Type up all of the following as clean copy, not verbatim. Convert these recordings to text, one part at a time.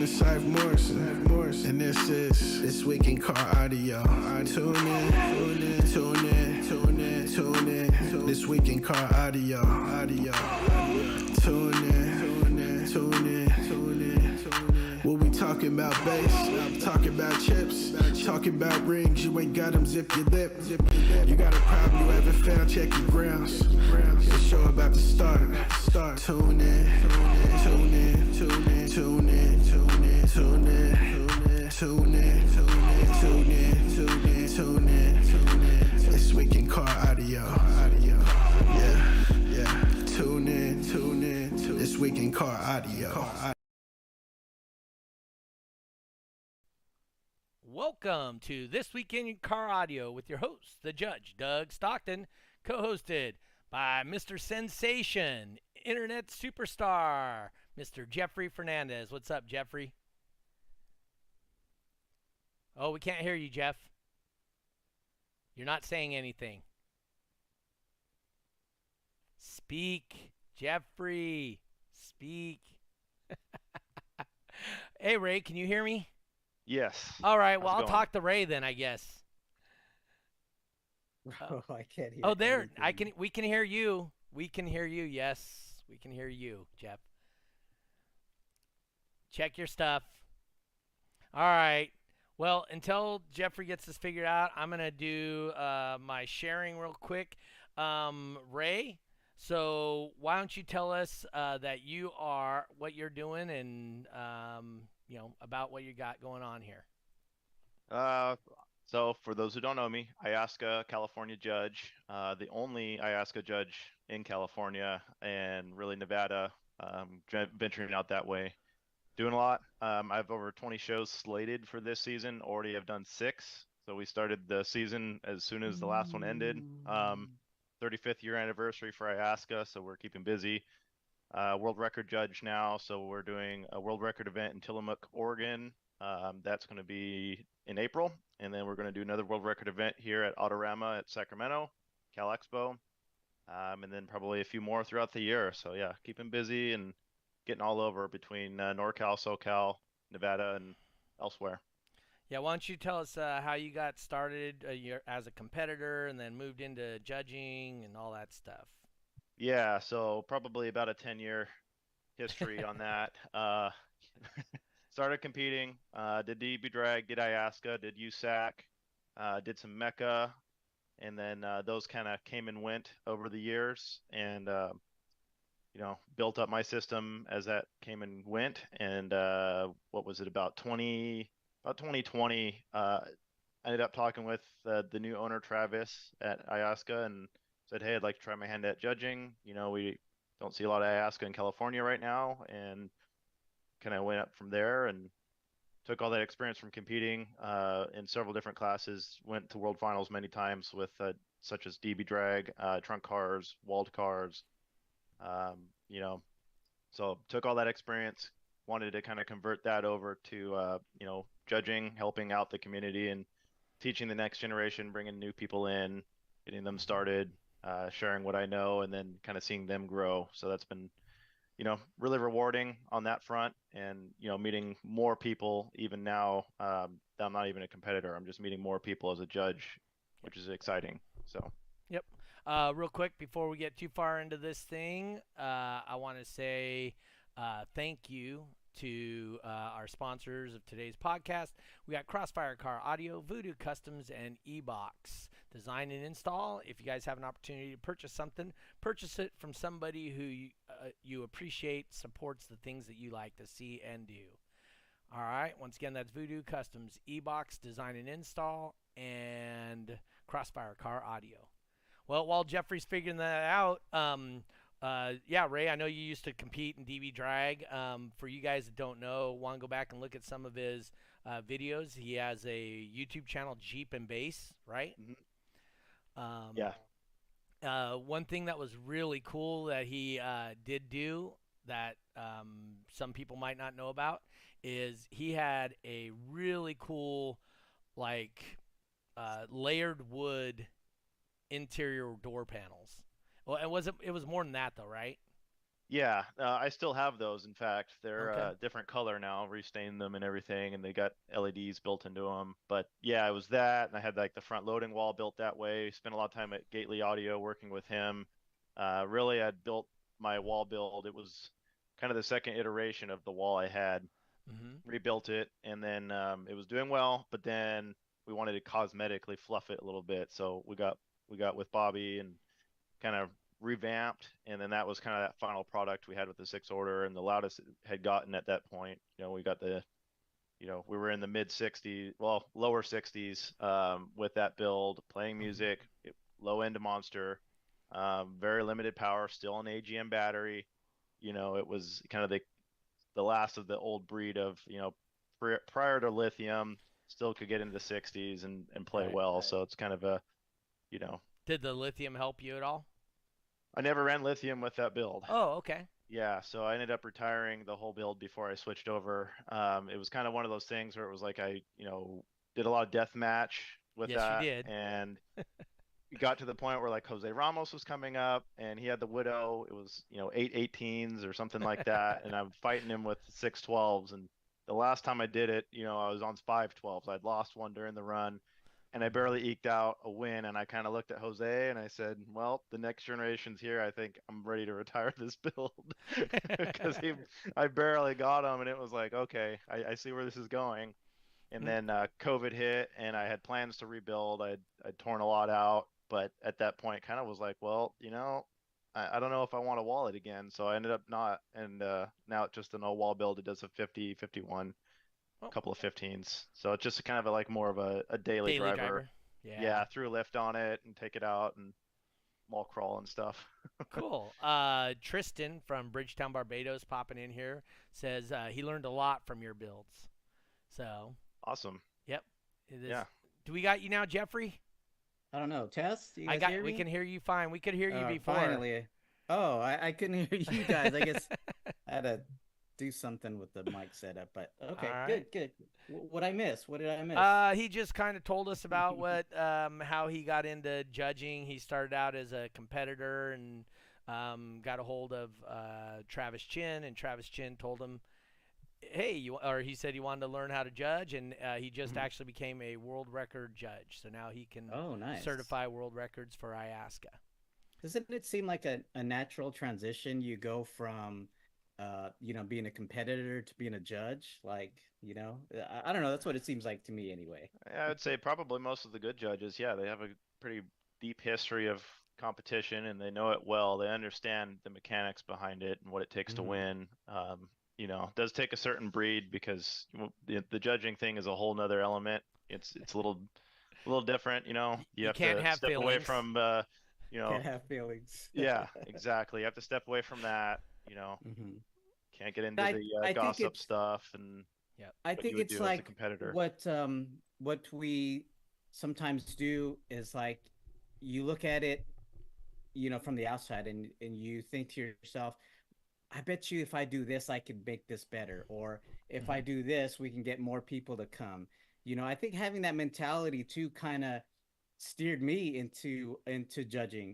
is Saif Morrison, and this is This Week in Car Audio. Tune in. This Week in Car Audio. Tune in. We'll be talking about bass, talking about chips, talking about rings. You ain't got them, zip your lip. You got a problem you haven't found, check your grounds. The show about to start. Tune in. This Week in Car Audio. Yeah. Tune in. This Week in Car Audio. Welcome to This Week in Car Audio with your host, the Judge, Doug Stockton, co-hosted by Mr. Sensation, Internet Superstar, Mr. Jeffrey Fernandez. What's up, Jeffrey? Oh, we can't hear you, Jeff. You're not saying anything. Speak, Jeffrey. Speak. Hey, Ray, can you hear me? Yes. All right, well, How's it I'll going? talk to Ray then, I guess. Oh, I can't hear. Oh, there. anything. We can hear you. We can hear you. Yes, we can hear you, Jeff. Check your stuff. All right. Well, until Jeffrey gets this figured out, I'm going to do my sharing real quick. Ray, so why don't you tell us that you are, what you're doing and, about what you got going on here. So for those who don't know me, Iosca, California judge, the only Iosca judge in California and really Nevada, venturing out that way. Doing a lot. I have over 20 shows slated for this season. Already have done 6. So we started the season as soon as the last one ended. 35th year anniversary for Iosca, so we're keeping busy. World record judge now, so we're doing a world record event in Tillamook, Oregon. That's going to be in April, and then we're going to do another world record event here at Autorama at Sacramento, Cal Expo, and then probably a few more throughout the year. So yeah, keeping busy and getting all over between NorCal, SoCal, Nevada, and elsewhere. Yeah, why don't you tell us how you got started as a competitor and then moved into judging and all that stuff. Yeah, so probably about a 10-year history on that. Started competing, did DB Drag, did Iosca, did USAC, did some Mecca, and then those kind of came and went over the years, and built up my system as that came and went. And what was it, about 2020, I ended up talking with the new owner, Travis, at Iosca, and said, hey, I'd like to try my hand at judging. We don't see a lot of Iosca in California right now, and kind of went up from there and took all that experience from competing in several different classes, went to world finals many times with such as DB Drag, trunk cars, walled cars, so took all that experience, wanted to kind of convert that over to, judging, helping out the community and teaching the next generation, bringing new people in, getting them started, sharing what I know, and then kind of seeing them grow. So that's been really rewarding on that front, and meeting more people even now. I'm not even a competitor, I'm just meeting more people as a judge, which is exciting. So Yep. Real quick before we get too far into this thing, I want to say thank you to our sponsors of today's podcast. We got Crossfire Car Audio, Voodoo Customs, and eBox Design and Install. If you guys have an opportunity to purchase something, purchase it from somebody who you appreciate, supports the things that you like to see and do. All right. Once again, that's Voodoo Customs, eBox Design and Install, and Crossfire Car Audio. Well, while Jeffrey's figuring that out, Ray, I know you used to compete in DB Drag. For you guys that don't know, want to go back and look at some of his videos. He has a YouTube channel, Jeep and Bass, right? yeah. One thing that was really cool that he did do that some people might not know about is he had a really cool, layered wood interior door panels. Well, it was more than that though, right? Yeah, I still have those. In fact, they're Okay. different color now, restained them and everything, and they got LEDs built into them. But yeah, it was that, and I had like the front loading wall built that way. Spent a lot of time at Gately Audio working with him. Really, I'd built my wall build. It was kind of the second iteration of the wall I had. Mm-hmm. Rebuilt it, and then it was doing well, but then we wanted to cosmetically fluff it a little bit. So we got with Bobby and kind of revamped, and then that was kind of that final product we had with the six order, and the loudest it had gotten at that point. We got the we were in the mid 60s, well, lower 60s, with that build, playing music, low end monster, very limited power, still an AGM battery. It was kind of the last of the old breed of prior to lithium, still could get into the 60s and play Right, well. right. So it's kind of a you know Did the lithium help you at all? I never ran lithium with that build. Oh, okay. Yeah, so I ended up retiring the whole build before I switched over. It was kind of one of those things where it was like I did a lot of death match with Yes, you that, did. and it got to the point where like Jose Ramos was coming up, and he had the Widow. It was 818s or something like that, and I'm fighting him with 612s. And the last time I did it, I was on 512s. I'd lost one during the run, and I barely eked out a win. And I kind of looked at Jose and I said, "Well, the next generation's here. I think I'm ready to retire this build," because I barely got him, and it was like, okay, I see where this is going. And then COVID hit, and I had plans to rebuild. I'd torn a lot out, but at that point, kind of was like, well, I don't know if I want to wall it again. So I ended up not, and now it's just an old wall build. It does a 50, 51, Oh, a couple of 15s. So it's just kind of like more of a daily daily driver. driver. Yeah. Yeah, threw a lift on it and take it out and wall crawl and stuff. Cool. Tristan from Bridgetown, Barbados, popping in here says he learned a lot from your builds. So, Awesome. yep. It is. Yeah. Do we got you now, Jeffrey? I don't know. Tess, you I guys got. hear We me? can hear you fine. We could hear you before. Finally. Oh, I couldn't hear you guys. I guess I had to do something with the mic setup, but okay, All good, right. good. What I miss? What did I miss? He just kind of told us about how he got into judging. He started out as a competitor and got a hold of Travis Chin, and Travis Chin told him, "Hey, he said he wanted to learn how to judge, and he just actually became a world record judge. So now he can Oh, nice. certify world records for IASCA." Doesn't it seem like a natural transition? You go from, being a competitor to being a judge. Like, I don't know. That's what it seems like to me anyway. I would say probably most of the good judges, yeah, they have a pretty deep history of competition and they know it well. They understand the mechanics behind it and what it takes to Mhm. win. It does take a certain breed because the judging thing is a whole nother element. It's a little different. You You have can't to have step away feelings. from Can't have feelings. yeah, exactly. You have to step away from that. Mhm. Can't get into I the think gossip it's stuff and I what think you would it's do as a like competitor. what we sometimes do is like you look at it, from the outside and you think to yourself, I bet you if I do this, I could make this better. Or if I do this, we can get more people to come. I think having that mentality too kind of steered me into judging.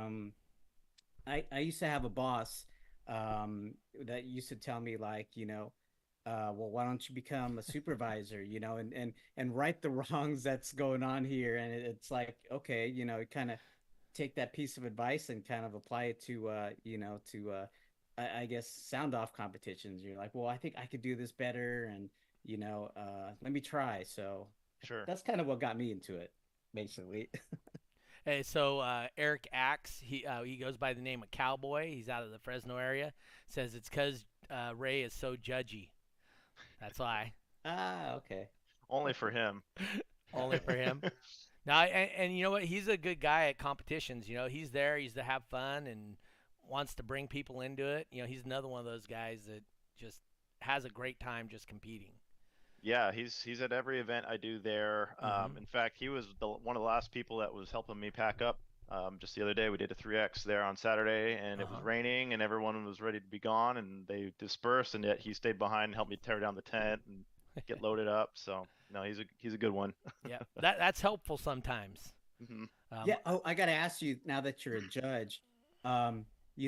I used to have a boss that used to tell me like, well, why don't you become a supervisor, and right the wrongs that's going on here. And it's like, okay, kind of take that piece of advice and kind of apply it to, I guess sound off competitions. You're like, well, I think I could do this better, and let me try. So Sure. that's kind of what got me into it, basically. Hey, so Eric Axe, he goes by the name of Cowboy. He's out of the Fresno area. Says it's because Ray is so judgy. That's why. Okay. Only for him. Only for him. Now, and you know what? He's a good guy at competitions. He's there. He's to have fun and wants to bring people into it. He's another one of those guys that just has a great time just competing. Yeah, he's at every event I do there. Mhm. In fact, he was one of the last people that was helping me pack up. Just the other day, we did a 3X there on Saturday, and it was raining, and everyone was ready to be gone, and they dispersed, and yet he stayed behind and helped me tear down the tent and get loaded up. So no, he's a good one. Yeah, that's helpful sometimes. Hmm. Yeah. Oh, I got to ask you now that you're a judge, you know,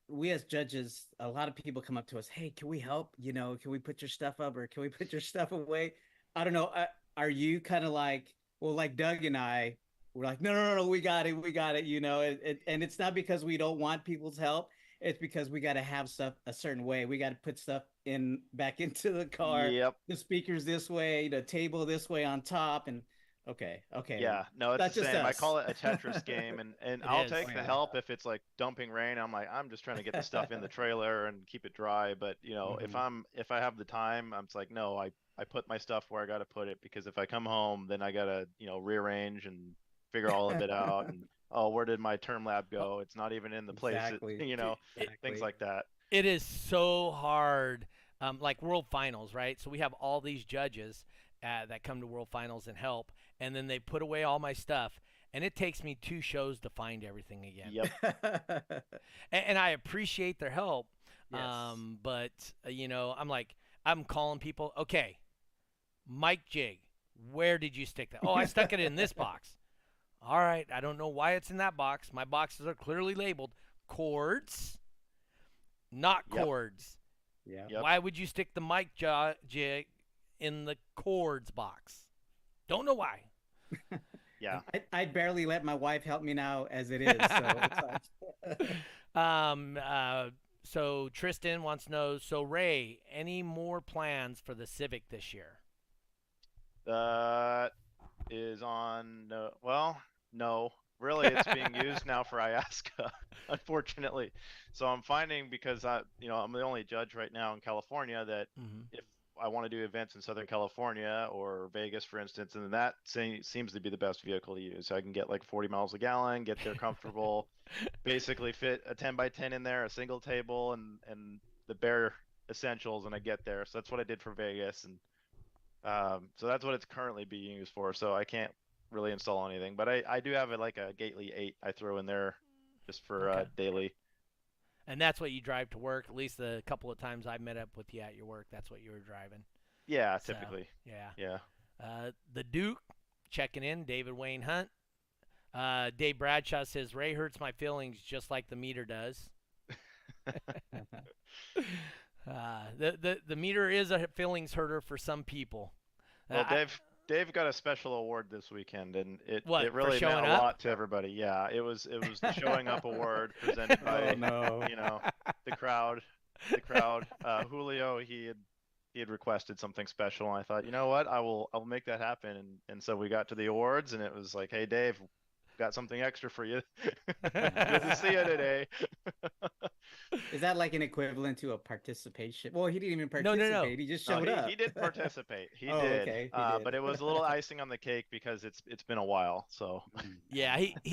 we as judges, a lot of people come up to us, hey, can we help? You know, can we put your stuff up or can we put your stuff away? I don't know. Are you kind of like, well, like Doug and I, we're like, no, we got it, you know, and it's not because we don't want people's help. It's because we got to have stuff a certain way. We got to put stuff in back into the car, Yep. the speakers this way, the table this way on top. And okay. Yeah, no, it's That's the just same. I us. call it a Tetris game, and It I'll is. take Oh, the yeah. help if it's like dumping rain. I'm like, I'm just trying to get the stuff in the trailer and keep it dry. But you know, Mhm. if I have the time, I'm just like, no, I put my stuff where I got to put it because if I come home, then I gotta rearrange and figure all of it out. And oh, where did my term lab Oh, go? It's not even in the place. Exactly. Things Exactly. like that. it is so hard. Like World Finals, right? So we have all these judges that come to World Finals and help, and then they put away all my stuff, and it takes me 2 shows to find everything again. Yep. And I appreciate their help, Yes. but I'm like, I'm calling people. Okay, Mike Jig, where did you stick that? Oh, I stuck it in this box. All right, I don't know why it's in that box. My boxes are clearly labeled cords, not Yep. cords. Yeah. Yep. Why would you stick the mic jig in the cords box? Don't know why. Yeah. I'd barely let my wife help me now as it is. So it's like, um, uh, so Tristan wants to know, so Ray, any more plans for the Civic this year? That is on no, well, no. Really, it's being used now for Iasca, unfortunately. So I'm finding because I'm the only judge right now in California that Mm-hmm. if I want to do events in Southern California or Vegas, for instance, and that seems to be the best vehicle to use. I can get like 40 miles a gallon, get there comfortable, basically fit a 10 by 10 in there, a single table, and the bare essentials, and I get there. So that's what I did for Vegas, and so that's what it's currently being used for. So I can't really install anything, but I do have like a Gately 8 I throw in there just for Okay. daily. And that's what you drive to work. At least the couple of times I met up with you at your work, that's what you were driving. Yeah, So, typically. yeah. Yeah. The Duke checking in. David Wayne Hunt. Dave Bradshaw says Ray hurts my feelings just like the meter does. The meter is a feelings hurter for some people. Well, I, Dave got a special award this weekend, and it what it for really meant showing a up? lot to everybody. Yeah, it was the showing up award presented oh by no. the crowd. The crowd. Julio, he had requested something special, and I thought, you know what, I'll make that happen. And so we got to the awards, and it was like, hey Dave, got something extra for you. Good to see you today. Is that like an equivalent to a participation? Well, he didn't even No, no, participate. no. He just No, showed he up. he did participate. He Oh, did. okay. He did. But it was a little icing on the cake because it's been a while. So Mm. Yeah,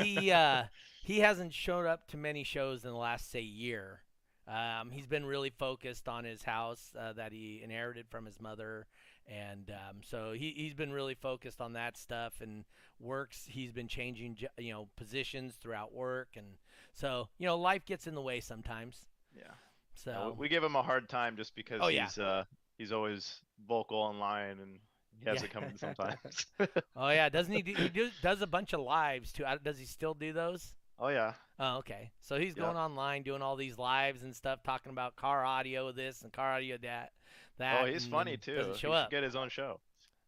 he hasn't showed up to many shows in the last say year. He's been really focused on his house that he inherited from his mother, and so he's been really focused on that stuff and works. He's been changing positions throughout work, and so life gets in the way sometimes. yeah. No, So we give him a hard time just because oh yeah, he's always vocal online and he yeah. hasn't come in sometimes. Oh yeah, doesn't he? Does a bunch of lives too. Does he still do those? Oh yeah. Oh, okay. So he's Yeah. going online doing all these lives and stuff, talking about car audio this and car audio that. Oh, he's and funny then too. doesn't He show should up. get his own show.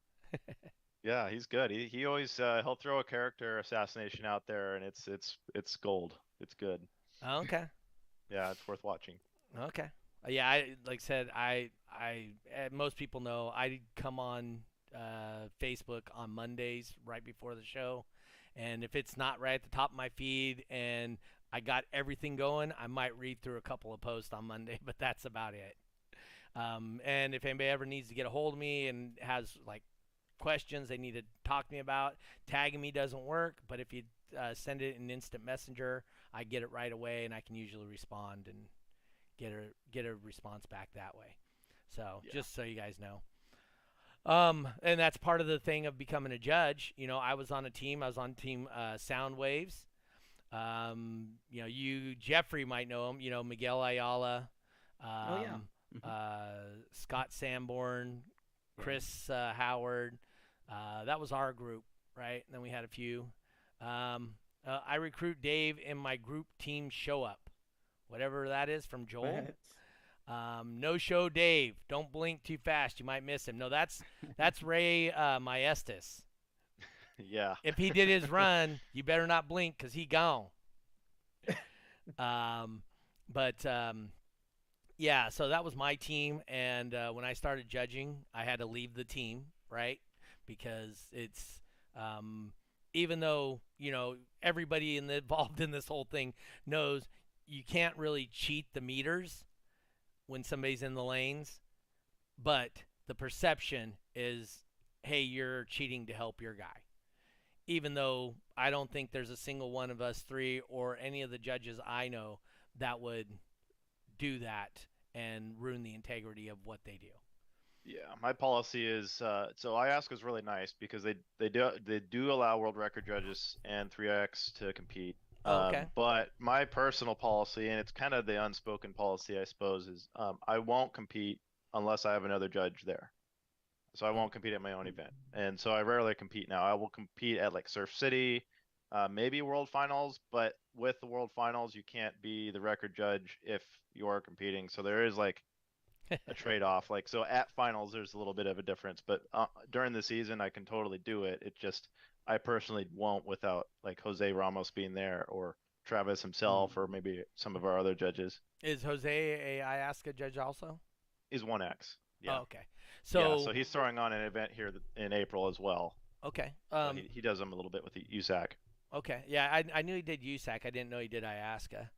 Yeah, he's good. He always he'll throw a character assassination out there and it's gold. It's good. Oh, okay. Yeah, it's worth watching. Okay. Yeah, like I said, most people know I come on Facebook on Mondays right before the show, and if it's not right at the top of my feed and I got everything going, I might read through a couple of posts on Monday, but that's about it. And if anybody ever needs to get a hold of me and has like questions they need to talk to me about, tagging me doesn't work, but if you send it in instant messenger, I get it right away and I can usually respond and get a response back that way. So Yeah. just so you guys know. And that's part of the thing of becoming a judge. I was on a team. I was on team Sound Waves. You Jeffrey might know him. Miguel Ayala, Oh yeah. Scott Sanborn, Yeah. Chris Howard. That was our group, right? And then we had a few. I recruit Dave in my group team show up. whatever that is from Joel. What? No show Dave. Don't blink too fast. You might miss him. No, that's Ray Maestas. Yeah. If he did his run, you better not blink because he gone. But yeah, so that was my team. And when I started judging, I had to leave the team, right? Because it's even though, everybody involved in this whole thing knows you can't really cheat the meters when somebody's in the lanes, but the perception is, hey, you're cheating to help your guy. Even though I don't think there's a single one of us three or any of the judges I know that would do that and ruin the integrity of what they do. Yeah, my policy is so IASCA is really nice because they do allow world record judges and 3x to compete. Okay. But my personal policy, and it's kind of the unspoken policy, I suppose, is I won't compete unless I have another judge there. So I won't compete at my own event, and so I rarely compete now. I will compete at like Surf City, maybe World Finals, but with the World Finals, you can't be the record judge if you are competing. So there is like a trade-off. Like, so at finals, there's a little bit of a difference, but during the season, I can totally do it. It just, I personally won't without like Jose Ramos being there or Travis himself or maybe some of our other judges. Is Jose a IASCA judge also? He's 1X. Yeah. Oh, okay. So so he's throwing on an event here in April as well. Okay. He does them a little bit with the USAC. Okay. Yeah, I knew he did USAC. I didn't know he did IASCA.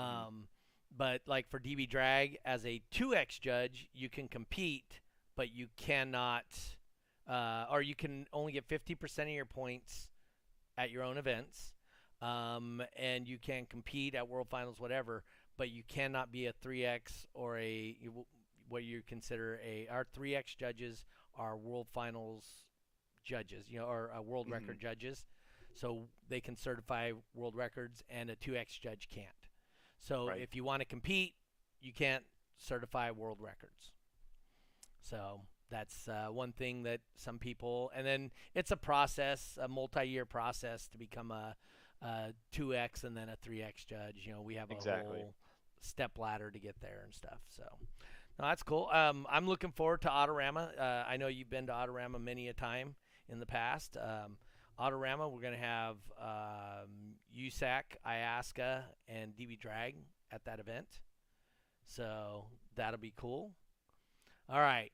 But like for DB Drag, as a 2X judge, you can compete, but you cannot, or you can only get 50% of your points at your own events, and you can compete at World Finals, whatever, but you cannot be a 3X or what you consider our 3X judges are World Finals judges, or world record judges. So they can certify world records, and a 2X judge can't. So if you want to compete, you can't certify world records. So that's one thing that some people, and then it's a process, a multi-year process to become a 2X and then a 3X judge. We have a whole step ladder to get there and stuff. So no, that's cool. I'm looking forward to Autorama. I know you've been to Autorama many a time in the past. Autorama, we're going to have USAC, IASCA, and DB Drag at that event. So that'll be cool. All right.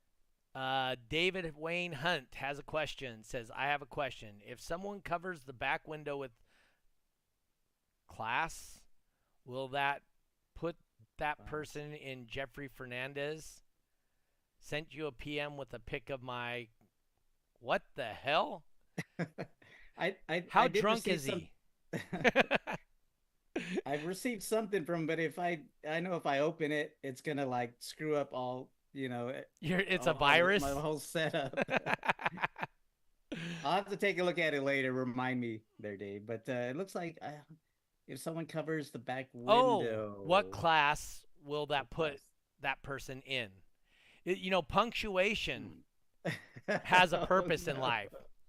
David Wayne Hunt has a question. Says, I have a question. If someone covers the back window with class, will that put that person in Jeffrey Fernandez? Sent you a PM with a pic of my... What the hell? How drunk is he? I've received something from him, but if I know if I open it, it's gonna like screw up all, it's a virus. My whole setup. I'll have to take a look at it later. Remind me there, Dave. But it looks like if someone covers the back window. What class will that put that person in? Punctuation has a purpose in life.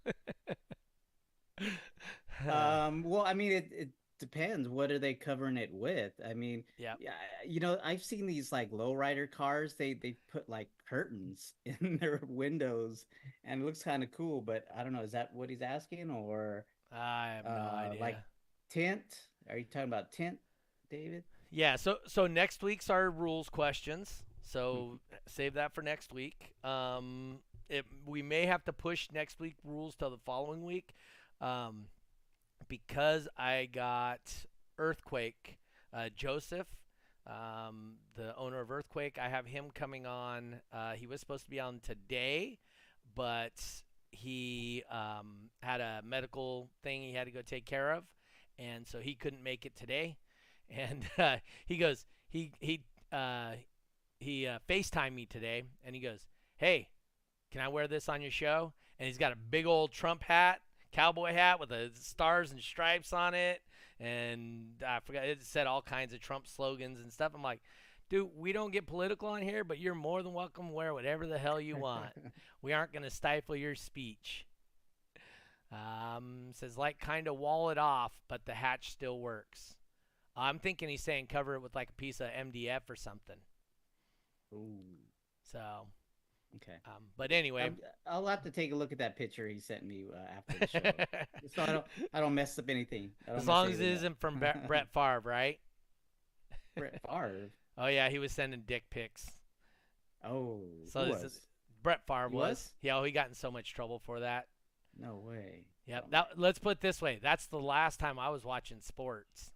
Well, I mean, it depends. What are they covering it with? I mean, yeah, I've seen these like lowrider cars. They put like curtains in their windows, and it looks kind of cool. But I don't know. Is that what he's asking, or I have no idea. Like tint? Are you talking about tint, David? Yeah. So next week's our rules questions. So save that for next week. We may have to push next week rules till the following week, because I got Earthquake, Joseph, the owner of Earthquake. I have him coming on. He was supposed to be on today, but he had a medical thing he had to go take care of, and so he couldn't make it today. And he goes, he FaceTimed me today, and he goes, "Hey, can I wear this on your show?" And he's got a big old Trump hat, cowboy hat with the stars and stripes on it. And I forgot, it said all kinds of Trump slogans and stuff. I'm like, dude, we don't get political on here, but you're more than welcome to wear whatever the hell you want. We aren't going to stifle your speech. Says, like, kind of wall it off, but the hatch still works. I'm thinking he's saying cover it with like a piece of MDF or something. Ooh. So, Okay. but anyway, I'll have to take a look at that picture he sent me after the show, so I don't mess up anything. as long as it isn't from Brett Favre, right? Brett Favre. Oh yeah, he was sending dick pics. Oh, So who this was? is- Brett Favre He was. was? Yeah, he got in so much trouble for that. No way. Yep. Oh. Let's put it this way. That's the last time I was watching sports.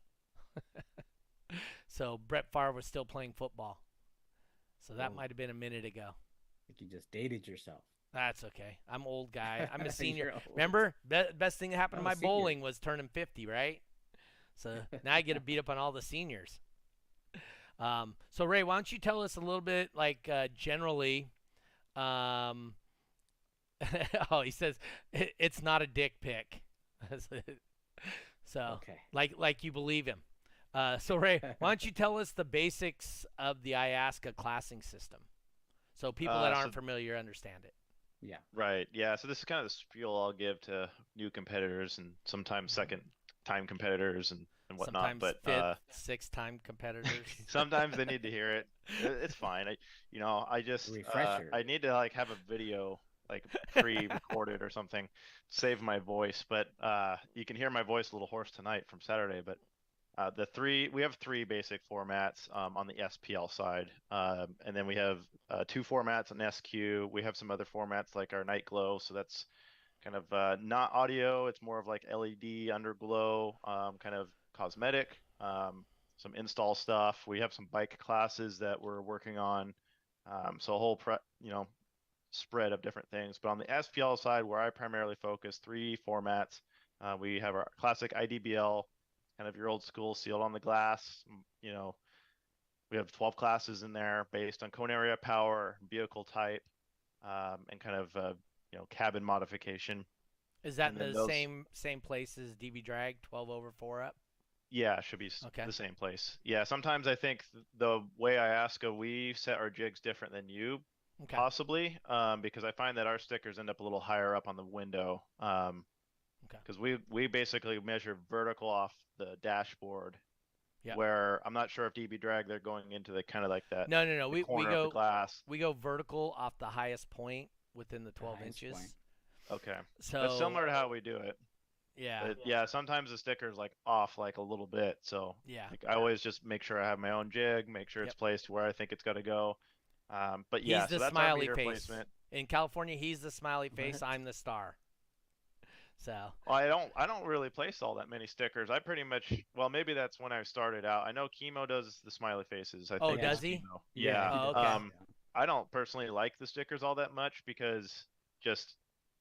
So Brett Favre was still playing football. So that Oh. might have been a minute ago. Like you just dated yourself. That's okay. I'm an old guy. I'm a senior. You're old. Remember, best thing that happened to Oh, my senior. bowling was turning 50, right? So now I get to beat up on all the seniors. So Ray, why don't you tell us a little bit, like generally? Oh, he says it's not a dick pic. So Okay. like you believe him. So Ray, why don't you tell us the basics of the IASCA classing system, so people that aren't familiar understand it. Yeah. Right. Yeah. So this is kind of the spiel I'll give to new competitors and sometimes second-time competitors and whatnot. Sometimes But fifth, sixth-time competitors. sometimes they need to hear it. It's fine. I just Refresher. I need to like have a video like pre-recorded or something, save my voice. But you can hear my voice a little hoarse tonight from Saturday. But we have three basic formats on the SPL side, and then we have two formats on SQ. We have some other formats like our Night Glow, so that's kind of not audio. It's more of like LED underglow, kind of cosmetic. Some install stuff. We have some bike classes that we're working on, so a whole spread of different things. But on the SPL side, where I primarily focus, three formats. We have our classic IDBL, kind of your old school sealed on the glass. We have 12 classes in there based on cone area, power, vehicle type, and kind of cabin modification. Is that And in then the those- same place as DB Drag, 12 over 4 up? Yeah, it should be Okay. the same place. Yeah, sometimes I think the way IASCA, we set our jigs different than you, Okay. possibly, because I find that our stickers end up a little higher up on the window. Okay. Because we basically measure vertical off the dashboard, Yep. where I'm not sure if DB Drag they're going into the kind of like that No. the We corner of the glass. go vertical off the highest point within the 12 highest inches. point. Okay, So that's similar to how we do it. Yeah. But yeah, sometimes the sticker's like off like a little bit, so Yeah. like I always just make sure I have my own jig, make sure it's Yep. placed where I think it's got to go. But yeah, He's the so that's smiley our meter face. placement. In California, he's the smiley face. What? I'm the star. So Well, I don't really place all that many stickers. I pretty much, well, maybe that's when I started out. I know Chemo does the smiley faces. I Oh, think does it's he? Chemo. Yeah. Yeah. Oh, okay. I don't personally like the stickers all that much because just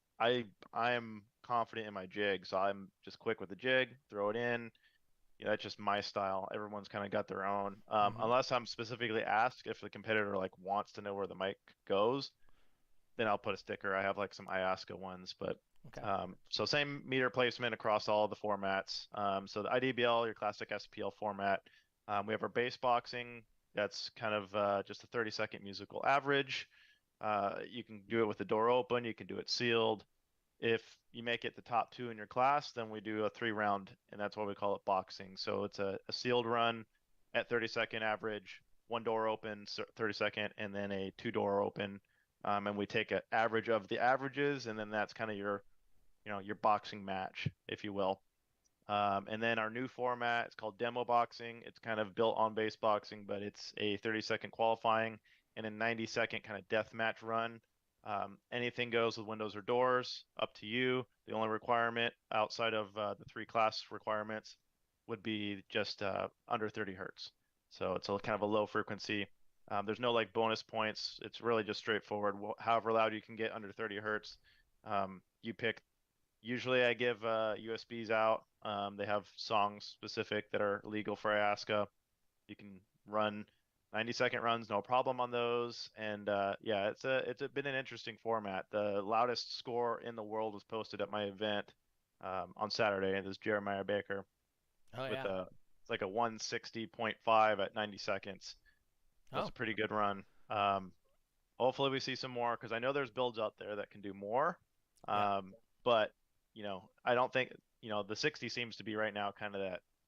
I'm confident in my jig, so I'm just quick with the jig, throw it in. That's just my style. Everyone's kind of got their own. Mhm. Unless I'm specifically asked if the competitor like wants to know where the mic goes, then I'll put a sticker. I have like some IASCA ones, but Okay. so same meter placement across all the formats. So the IDBL, your classic SPL format. We have our bass boxing. That's kind of just a 30-second musical average. You can do it with the door open. You can do it sealed. If you make it the top two in your class, then we do a 3-round, and that's why we call it boxing. So it's a sealed run at 30-second average, one door open, 30-second, and then a 2-door open. And we take an average of the averages, and then that's kind of your boxing match, if you will. And then our new format, it's called demo boxing. It's kind of built on base boxing, but it's a 30-second qualifying and a 90-second kind of death match run. Anything goes with windows or doors, up to you. The only requirement outside of the 3 class requirements would be just under 30 hertz. So it's a kind of a low frequency. There's no like bonus points. It's really just straightforward. However loud you can get under 30 hertz, you pick. Usually I give USBs out. They have songs specific that are legal for IASCA. You can run 90-second runs, no problem on those. And yeah, it's been an interesting format. The loudest score in the world was posted at my event on Saturday. This is Jeremiah Baker Oh with yeah. it's like a 160.5 at 90 seconds. That's Oh. a pretty good run. Hopefully we see some more because I know there's builds out there that can do more. Yeah. But I don't think the 60 seems to be right now kind of that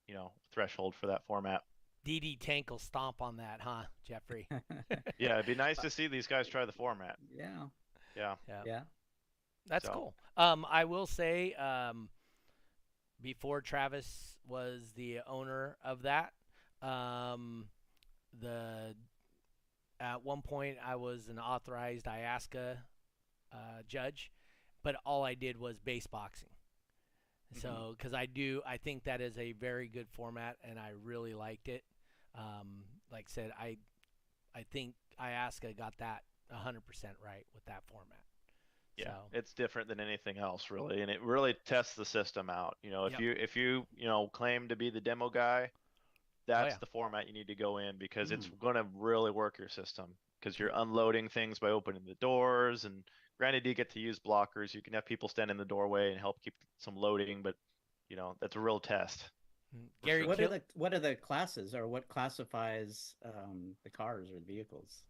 threshold for that format. DD Tank will stomp on that, huh, Jeffrey? Yeah, it'd be nice to see these guys try the format. Yeah. Yeah. Yeah. That's So- cool. I will say, before Travis was the owner of that, at one point I was an authorized IASCA judge, but all I did was base boxing. So, because I think that is a very good format, and I really liked it. Like I said, I think IASCA got that 100% right with that format. Yeah, So, it's different than anything else, really, and it really tests the system out. If Yep. you claim to be the demo guy, that's yeah. the format you need to go in, because it's Mm. going to really work your system, because you're unloading things by opening the doors. And granted, you get to use blockers. You can have people stand in the doorway and help keep some loading, but that's a real test. Gary, sure. What are the classes, or what classifies the cars or vehicles?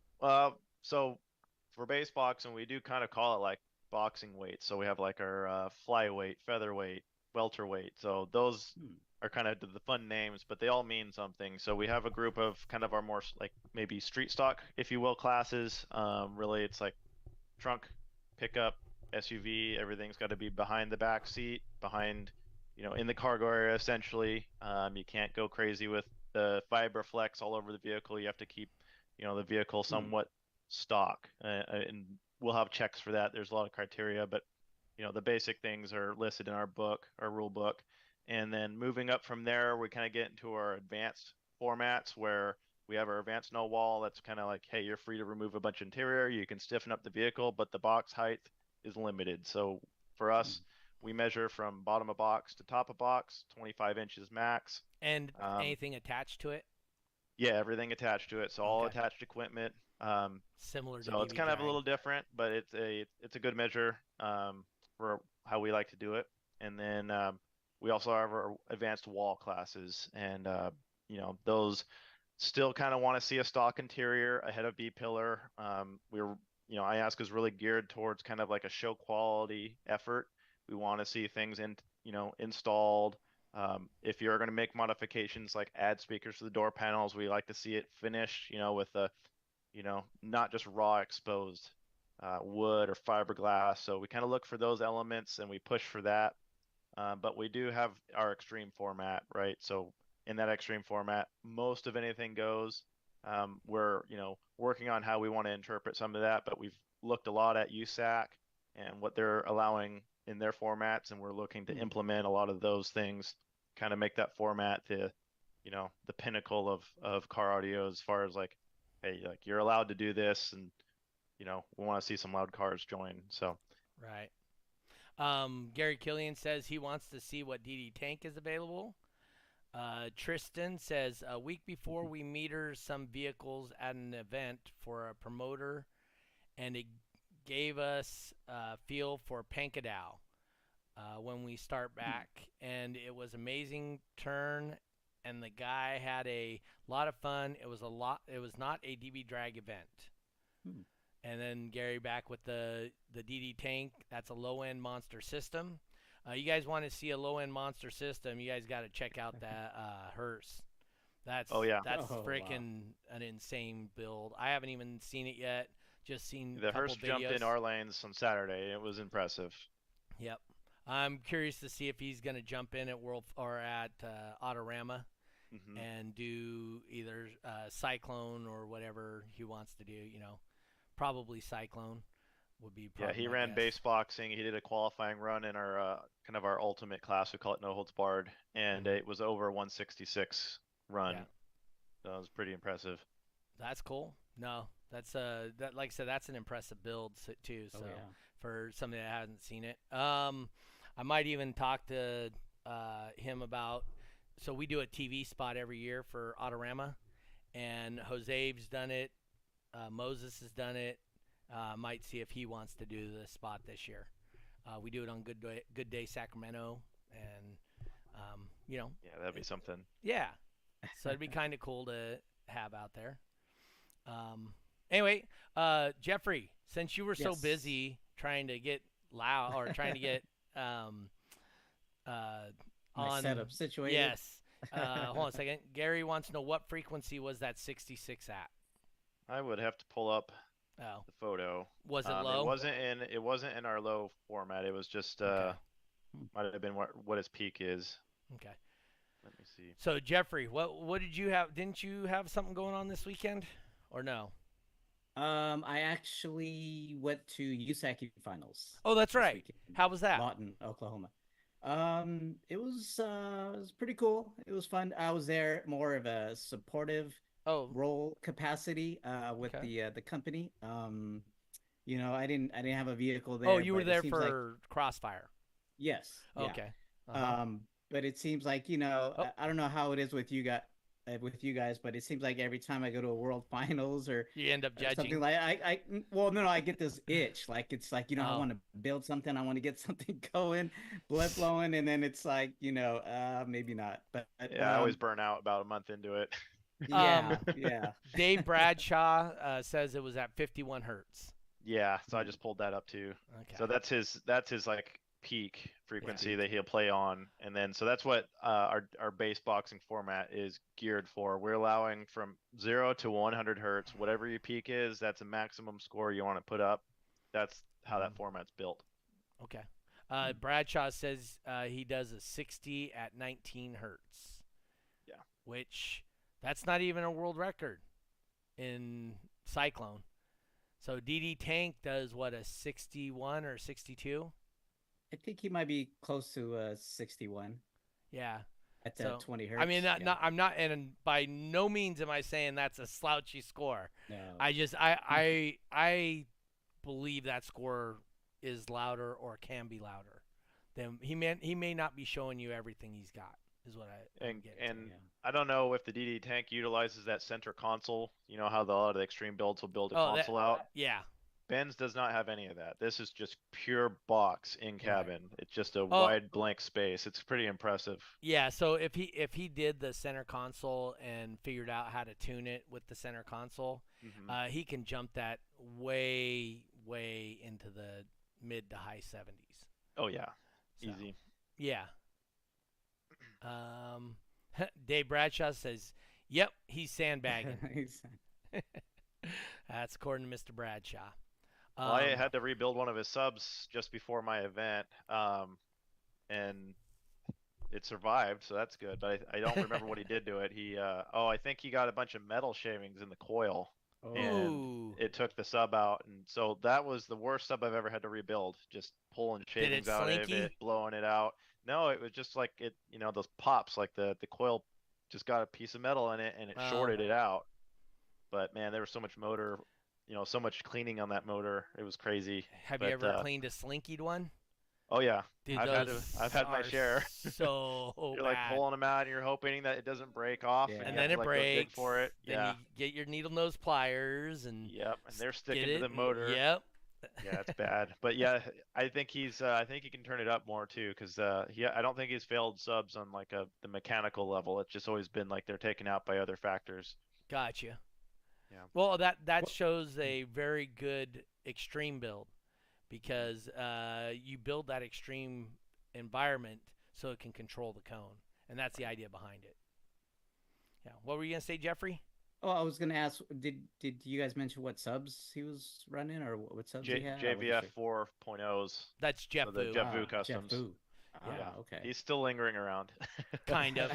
So for base boxing, we do kind of call it like boxing weight. So we have like our flyweight, featherweight, welterweight. So those are kind of the fun names, but they all mean something. So we have a group of kind of our more like maybe street stock, if you will, classes. Really, it's like trunk, pickup, SUV. Everything's got to be behind the back seat, behind, in the cargo area essentially. You can't go crazy with the fiber flex all over the vehicle. You have to keep, the vehicle somewhat stock, and we'll have checks for that. There's a lot of criteria, but the basic things are listed in our rule book. And then moving up from there, we kind of get into our advanced formats, where we have our advanced no wall. That's kind of like, hey, you're free to remove a bunch of interior. You can stiffen up the vehicle, but the box height is limited. So for us, we measure from bottom of box to top of box, 25 inches max. and anything attached to it? Yeah, everything attached to it. So all Okay. attached equipment. Similar to So it's DB kind of a drag. little different, but it's a good measure for how we like to do it. And then we also have our advanced wall classes, and those still kind of want to see a stock interior ahead of B pillar. IASCA is really geared towards kind of like a show quality effort. We want to see things installed. If you're going to make modifications like add speakers to the door panels, we like to see it finished, with a not just raw exposed wood or fiberglass. So we kind of look for those elements and we push for that. But we do have our extreme format, right? So in that extreme format, most of anything goes. We're working on how we want to interpret some of that, but we've looked a lot at USAC and what they're allowing in their formats, and we're looking to implement a lot of those things, kind of make that format the pinnacle of car audio, as far as like, hey, like you're allowed to do this, and we want to see some loud cars join. So Right. Gary Killian says he wants to see what DD Tank is available. Tristan says a week before we meter some vehicles at an event for a promoter, and it gave us a feel for Pankadao when we start back, and it was amazing turn, and the guy had a lot of fun. It was not a DB drag event. And then Gary back with the DD Tank. That's a low-end monster system. You guys want to see a low-end monster system, you guys got to check out that Hearse. That's freaking an insane build. I haven't even seen it yet. Just seen the a couple Hearse videos. jumped in our lanes on Saturday. It was impressive. Yep. I'm curious to see if he's going to jump in at World or at Autorama and do either Cyclone or whatever he wants to do. Probably Cyclone would be. Yeah, he ran base boxing. He did a qualifying run in our kind of our ultimate class. We call it No Holds Barred, and it was over 166 run. Yeah. So it was pretty impressive. That's cool. No, that's that like I said, that's an impressive build too. So for somebody that hasn't seen it, I might even talk to him about. So we do a TV spot every year for Autorama, and Jose's done it. Moses has done it. Might see if he wants to do the spot this year. We do it on Good Day Sacramento, and Yeah, that'd be something. Yeah, so it'd be kind of cool to have out there. Anyway, Jeffrey, since you were so busy trying to get loud or trying to get my setup situation. Yes. Hold on a second. Gary wants to know what frequency was that 66 at? I would have to pull up Oh, the photo. was it low? It wasn't in our low format. It was just Okay. might have been what his peak is. Okay. Let me see. So Jeffrey, what did you have? Didn't you have something going on this weekend, or no? I actually went to USAC finals. Oh, that's this right. weekend in How was that? Lawton, Oklahoma. It was pretty cool. It was fun. I was there more of a supportive Oh, role capacity with Okay. the company. I didn't have a vehicle there. oh, you were but it there seems like for Crossfire. yes, yeah. Okay. Uh-huh. But it seems like Oh. I don't know how it is with you guys, but it seems like every time I go to a World Finals or You end up something judging. like well, no, I get this itch. Like it's like I Oh. want to build something, I want to get something going, blood flowing, and then it's like maybe not. But Yeah, I always burn out about a month into it. yeah, yeah. Dave Bradshaw says it was at 51 hertz. Yeah, so I just pulled that up too. Okay. So that's his like peak frequency that he'll play on, and then so that's what our base boxing format is geared for. We're allowing from 0 to 100 hertz, whatever your peak is. That's a maximum score you want to put up. That's how that format's built. Okay. Bradshaw says he does a 60 at 19 hertz. Yeah. Which that's not even a world record in Cyclone. So DD Tank does what, a 61 or 62? I think he might be close to 61 Yeah. at So, 20 hertz. I mean, yeah. I'm not, and by no means am I saying that's a slouchy score. No. I believe that score is louder or can be louder. Then he may not be showing you everything he's got. Is what I'm getting. And Yeah. I don't know if the DD tank utilizes that center console. You know how a lot of the extreme builds will build a console out. Yeah. Ben's does not have any of that. This is just pure box in cabin. It's just a wide blank space. It's pretty impressive. Yeah, so if he did the center console and figured out how to tune it with the center console, he can jump that way into the mid to high 70s. Oh yeah, So, easy. Yeah. Dave Bradshaw says, "Yep, he's sandbagging." That's according to Mr. Bradshaw. Well, I had to rebuild one of his subs just before my event, and it survived, so that's good. But I don't remember what he did to it. I think he got a bunch of metal shavings in the coil, and it took the sub out. And so that was the worst sub I've ever had to rebuild. Just pulling shavings out of it, blowing it out. No, it was just like it, those pops, like the coil just got a piece of metal in it, and it shorted it out. But man, there was so much motor. So much cleaning on that motor. It was crazy. Have you ever cleaned a slinkied one? Oh yeah, dude, I've had my share. So you're like pulling them out, and you're hoping that it doesn't break off, and then it breaks. Go dig for it. Then you get your needle nose pliers, and and they're sticking to the motor. Yep. Yeah, it's bad. But yeah, I think he can turn it up more too, because I don't think he's failed subs on like the mechanical level. It's just always been like they're taken out by other factors. Gotcha. Yeah. Well, that shows a very good extreme build, because you build that extreme environment so it can control the cone, and that's the idea behind it. Yeah. What were you gonna say, Jeffrey? Oh, I was gonna ask. Did you guys mention what subs he was running, or what subs he had? JVF 4.0s. That's Jeff so the Jeff Vu customs. Jeff Vu. Yeah. Okay. He's still lingering around. Kind of.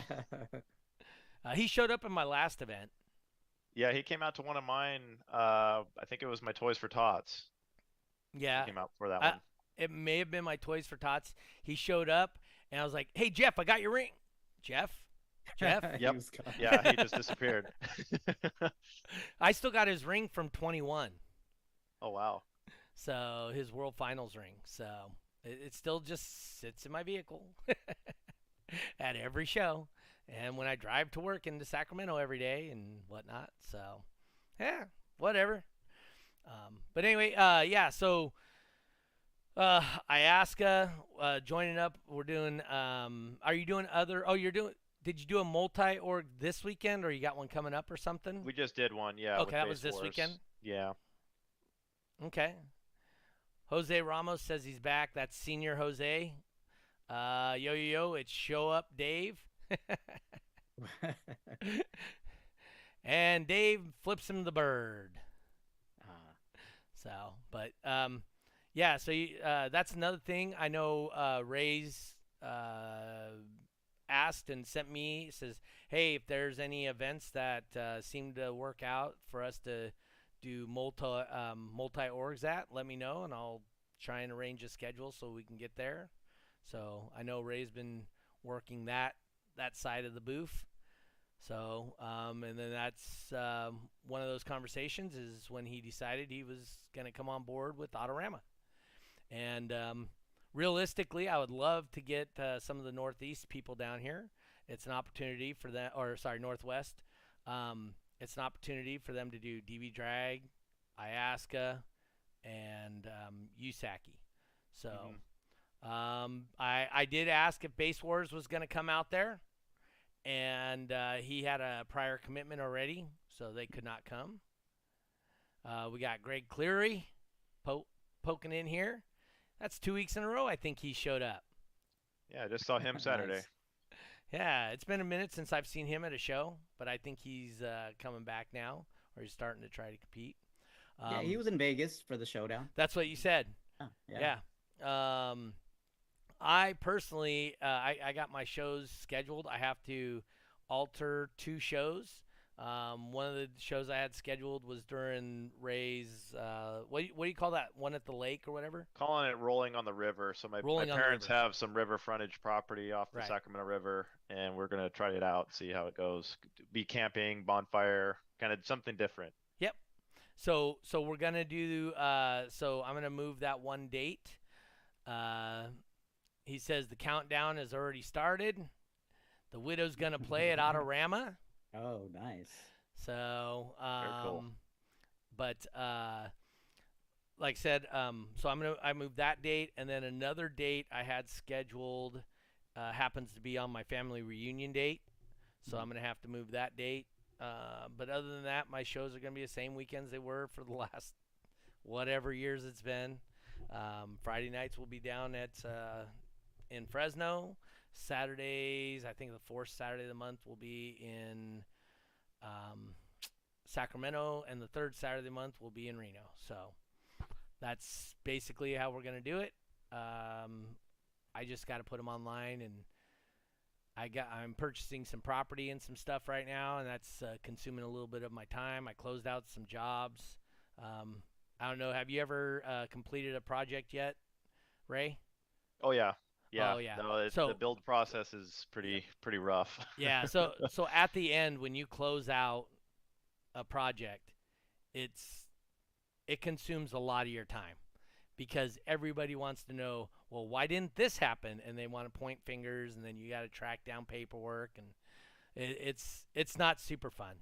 He showed up in my last event. Yeah, he came out to one of mine. I think it was my Toys for Tots. Yeah. He came out for that one. It may have been my Toys for Tots. He showed up, and I was like, "Hey, Jeff, I got your ring." Jeff? Yep. Yeah, he just disappeared. I still got his ring from 21. Oh, wow. So his World Finals ring. So it still just sits in my vehicle at every show. And when I drive to work into Sacramento every day and whatnot. So, yeah, whatever. But anyway, yeah, so Ayaska joining up. We're doing, are you doing did you do a multi-org this weekend, or you got one coming up or something? We just did one, yeah. Okay, that was this weekend? Yeah. Okay. Jose Ramos says he's back. That's Senior Jose. Yo, it's Show Up Dave. And Dave flips him the bird. Ah, So, but yeah. So that's another thing. I know Ray's asked and sent me, says, hey, if there's any events that seem to work out for us to do multi orgs at, let me know, and I'll try and arrange a schedule so we can get there. So I know Ray's been working that side of the booth. So and then that's one of those conversations is when he decided he was going to come on board with Autorama. And realistically, I would love to get some of the Northeast people down here. It's an opportunity for them, or sorry, Northwest. It's an opportunity for them to do DB Drag, Iasca, and Usaki. So I did ask if Base Wars was going to come out there, and he had a prior commitment already, so they could not come. We got Greg Cleary poking in here. That's 2 weeks in a row I think he showed up. Yeah, I just saw him Saturday. Nice. Yeah, it's been a minute since I've seen him at a show, but I think he's coming back now, or he's starting to try to compete. Yeah, he was in Vegas for the showdown. That's what you said. Oh, Yeah. I personally, I got my shows scheduled. I have to alter 2 shows. One of the shows I had scheduled was during Ray's, what do you call that one at the lake or whatever? Calling it Rolling on the River. So my Rolling on the parents River. have some river frontage property off the Right. Sacramento River, and we're gonna try it out, see how it goes. Be camping, bonfire, kind of something different. Yep. So we're gonna do. So I'm gonna move that one date. He says the countdown has already started. The Widow's gonna play at Autorama. Oh, nice. So, Very cool. but like I said, so I moved that date, and then another date I had scheduled happens to be on my family reunion date, so I'm gonna have to move that date. But other than that, my shows are gonna be the same weekends they were for the last whatever years it's been. Friday nights will be down at in Fresno. Saturdays, I think the 4th Saturday of the month will be in Sacramento, and the 3rd Saturday of the month will be in Reno. So that's basically how we're going to do it. I just got to put them online, and I'm purchasing some property and some stuff right now, and that's consuming a little bit of my time. I closed out some jobs. I don't know. Have you ever completed a project yet, Ray? Oh yeah. Yeah. Oh, yeah. No, So- the build process is pretty rough. Yeah. So at the end, when you close out a project, it consumes a lot of your time because everybody wants to know, well, why didn't this happen? And they want to point fingers, and then you got to track down paperwork, and it's not super fun.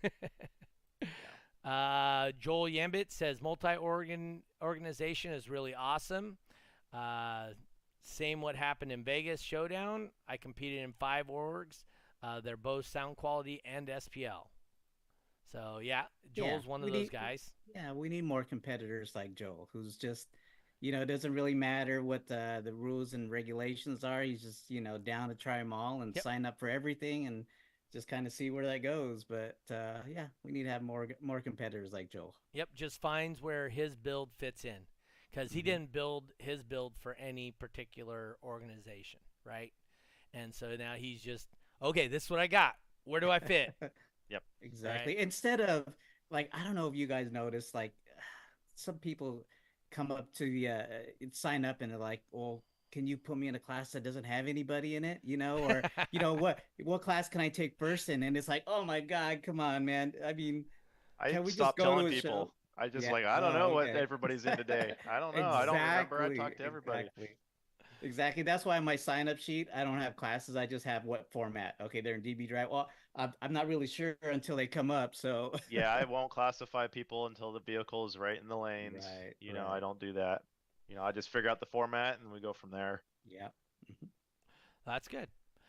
Joel Yambit says multi-organization is really awesome. Same what happened in Vegas Showdown. I competed in 5 orgs. They're both sound quality and SPL. So yeah, Joel's one of those guys. Yeah, we need more competitors like Joel, who's just, it doesn't really matter what the rules and regulations are. He's just, down to try them all and Yep. sign up for everything and just kind of see where that goes. But yeah, we need to have more competitors like Joel. Yep, just finds where his build fits in, because he didn't build his build for any particular organization, right? And so now he's just, okay, this is what I got. Where do I fit? Exactly. Right. Instead of like, I don't know if you guys noticed, like some people come up to the sign up and they're like, well, can you put me in a class that doesn't have anybody in it? Or what class can I take first in? And it's like, oh my God, come on, man. I mean, I Can we just stopped go telling to a people. show? I just Yeah. I don't know what Okay. everybody's in today. I don't know. I don't remember. I talked to everybody. Exactly. That's why on my sign up sheet, I don't have classes. I just have what format. Okay, they're in DB Drive. Well, I'm not really sure until they come up. So Yeah, I won't classify people until the vehicle is right in the lanes. Right, I right. don't do that. I just figure out the format and we go from there. yeah. That's good.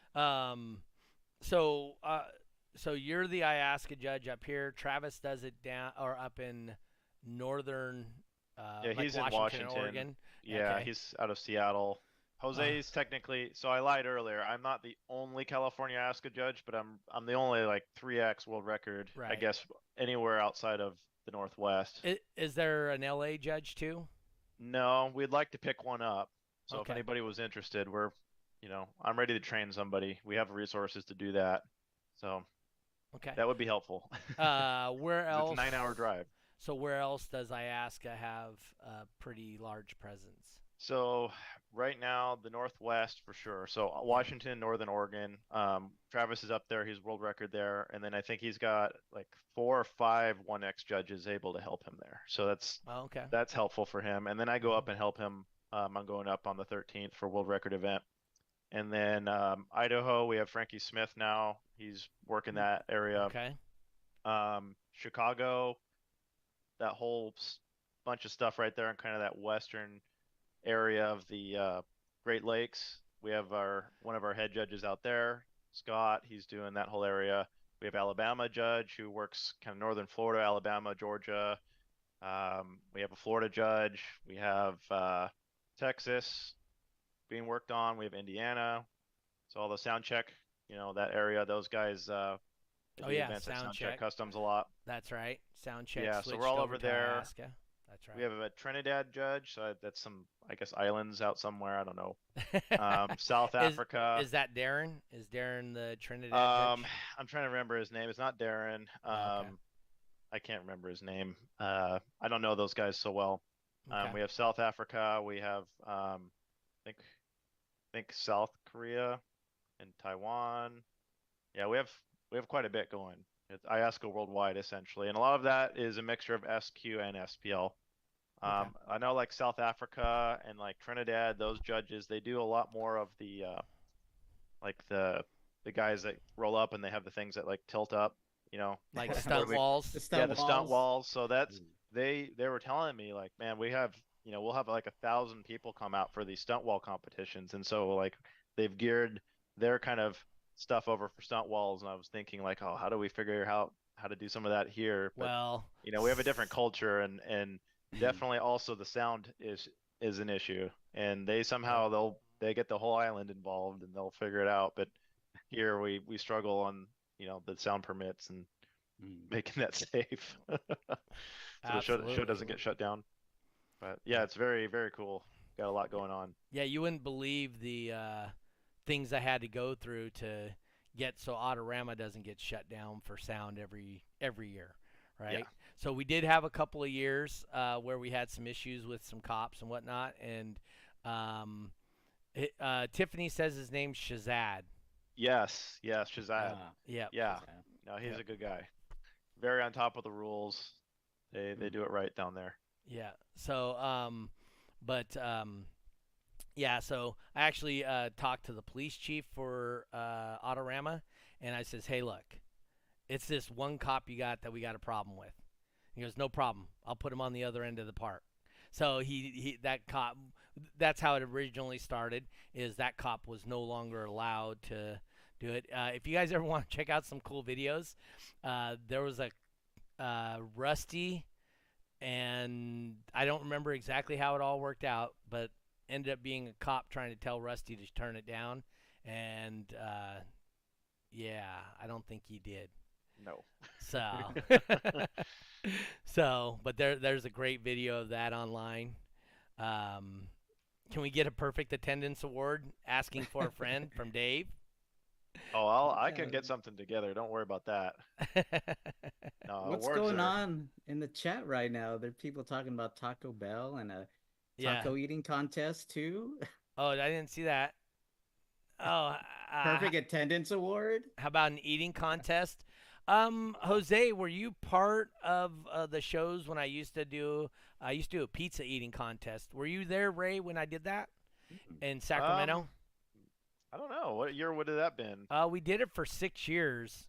So you're the Iasca judge up here. Travis does it down or up in northern. Yeah, like he's in Washington, Washington. Oregon. Yeah, Okay. he's out of Seattle. Jose's technically, so I lied earlier. I'm not the only California ASCA judge, but I'm the only like 3x world record, I Right. guess, anywhere outside of the Northwest. Is there an LA judge too? No, we'd like to pick one up. So if Okay. anybody was interested, I'm ready to train somebody. We have resources to do that. So Okay. that would be helpful. Where 'Cause else? it's a 9-hour drive. So where else does IASCA have a pretty large presence? So right now, the Northwest for sure. So Washington, Northern Oregon. Travis is up there. He's world record there, and then I think he's got like 4 or 5 1x judges able to help him there. So Oh, okay. that's helpful for him. And then I go up and help him. I'm going up on the 13th for world record event. And then Idaho, we have Frankie Smith now. He's working that area. Okay. Chicago, that whole bunch of stuff right there in kind of that western area of the Great Lakes. We have one of our head judges out there, Scott. He's doing that whole area. We have Alabama judge who works kind of northern Florida, Alabama, Georgia. We have a Florida judge. We have Texas being worked on. We have Indiana. So all the sound check, that area, those guys they do events at Sound Check Customs a lot. That's right. Sound check. Yeah, so switched we're all over to there. IASCA. That's right. We have a Trinidad judge, so that's some, I guess, islands out somewhere. I don't know. South Africa. Is that Darren? Is Darren the Trinidad judge? I'm trying to remember his name. It's not Darren. Okay. I can't remember his name. I don't know those guys so well. Okay. We have South Africa. We have, I think South Korea and Taiwan. Yeah, we have quite a bit going. It's IASCA worldwide essentially, and a lot of that is a mixture of SQ and SPL. Okay. I know like South Africa and like Trinidad, those judges, they do a lot more of the like the guys that roll up and they have the things that like tilt up, Like stunt walls. The yeah, stunt the stunt walls. walls. So that's they were telling me like, man, we have we'll have like 1,000 people come out for these stunt wall competitions, and so like they've geared their kind of stuff over for stunt walls, and I was thinking like, oh, how do we figure out how to do some of that here? But Well, we have a different culture, and definitely also the sound is an issue, and they somehow they get the whole island involved and they'll figure it out. But here we struggle on the sound permits and making that safe, so the show doesn't get shut down. But yeah, it's very, very cool. Got a lot going on. yeah, you wouldn't believe the things I had to go through to get so Autorama doesn't get shut down for sound every year, right? Yeah. So we did have a couple of years where we had some issues with some cops and whatnot, and Tiffany says his name's Shazad. Yes, Shazad. Yeah. Yeah, no, he's a good guy. Very on top of the rules. They do it right down there. Yeah. So, yeah. So I actually talked to the police chief for Autorama, and I says, "Hey, look, it's this one cop you got that we got a problem with." He goes, "No problem. I'll put him on the other end of the park." So that cop. That's how it originally started. Is that cop was no longer allowed to do it. If you guys ever want to check out some cool videos, there was a Rusty. And I don't remember exactly how it all worked out, but ended up being a cop trying to tell Rusty to turn it down. And, yeah, I don't think he did. No. So, but there's a great video of that online. Can we get a perfect attendance award asking for a friend from Dave? Oh, I can get something together. Don't worry about that. No, What's awards going are- on in the chat right now? There are people talking about Taco Bell and a Yeah. taco eating contest too. Oh, I didn't see that. Oh, Perfect attendance award. how about an eating contest? Jose, were you part of the shows when I used to do a pizza eating contest? Were you there, Ray, when I did that in Sacramento? I don't know. What year would have that been? We did it for 6 years.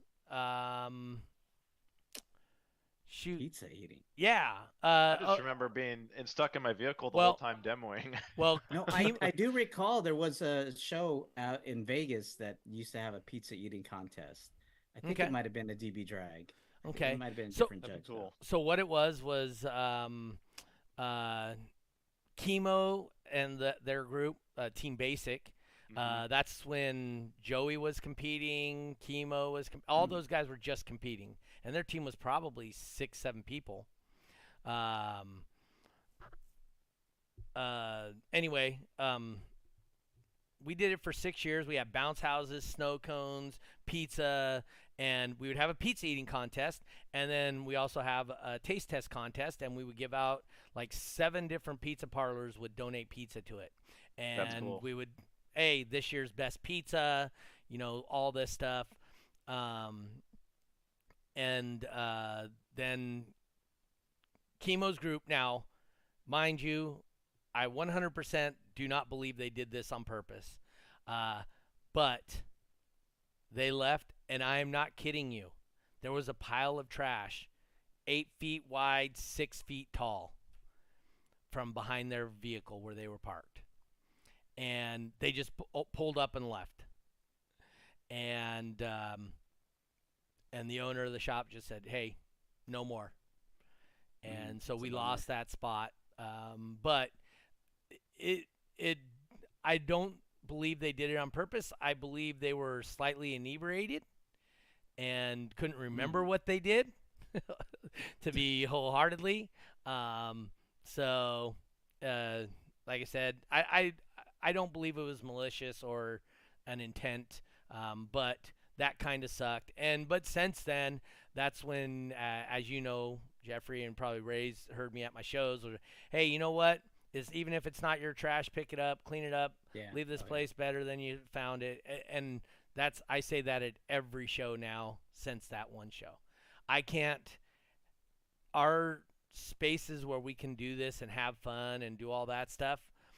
Shoot. Pizza eating. Yeah. I just remember being stuck in my vehicle the well- whole time demoing. Well, No, I do recall there was a show out in Vegas that used to have a pizza eating contest. I think Okay. it might have been a DB Drag. okay. It might have been a So- different That'd be judge. cool. So what it was Chemo and their group, Team Basic. Mhm. That's when Joey was competing. Chemo was all those guys were just competing, and their team was probably 6, 7 people. Um, anyway, we did it for 6 years. We had bounce houses, snow cones, pizza, and we would have a pizza eating contest. And then we also have a taste test contest, and we would give out like 7 different pizza parlors would donate pizza to it. That's And cool. we would, hey, this year's best pizza, all this stuff. Um, and then Chemo's group now, mind you, I 100% do not believe they did this on purpose. But they left, and I am not kidding you. There was a pile of trash, 8 feet wide, 6 feet tall, from behind their vehicle where they were parked. And they just pulled up and left. And the owner of the shop just said, "Hey, no more." And so we lost that spot. But it I don't believe they did it on purpose. I believe they were slightly inebriated and couldn't remember what they did, to be wholeheartedly. So, like I said, I don't believe it was malicious or an intent, but that kind of sucked. But since then, that's when, as you know, Jeffrey and probably Ray's heard me at my shows. Or, hey, you know what? Even if it's not your trash, pick it up, clean it up, leave this place better than you found it. And I say that at every show now since that one show. I can't. Our spaces where we can do this and have fun and do all that stuff,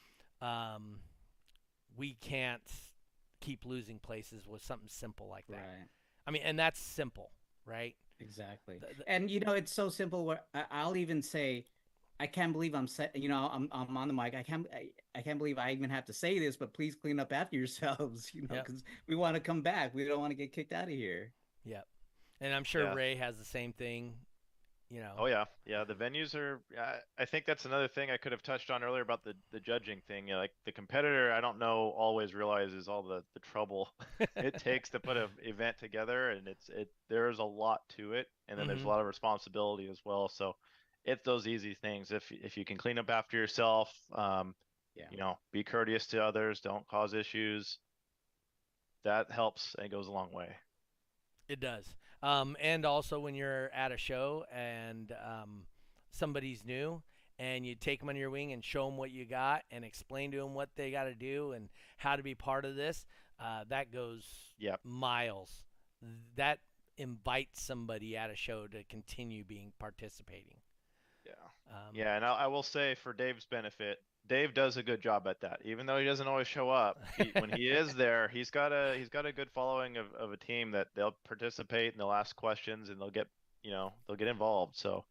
we can't keep losing places with something simple like that. Right. I mean, and that's simple, right? Exactly. And it's so simple where I'll even say, I can't believe I'm I'm on the mic. I can't believe I even have to say this, but please clean up after yourselves, because we want to come back. We don't want to get kicked out of here. Yep. And I'm sure Ray has the same thing. Oh yeah, the venues are. I think that's another thing I could have touched on earlier about the judging thing. Like the competitor, I don't know always realizes all the trouble it takes to put an event together, and there's a lot to it, and then there's a lot of responsibility as well. So it's those easy things. If you can clean up after yourself, be courteous to others, don't cause issues. That helps and goes a long way. It does. And also when you're at a show and somebody's new and you take them under your wing and show them what you got and explain to them what they got to do and how to be part of this, that goes miles. That invites somebody at a show to continue participating. Yeah. And I will say, for Dave's benefit, Dave does a good job at that. Even though he doesn't always show up, when he is there, he's got a good following of a team that they'll participate and they'll ask questions and they'll get involved. So,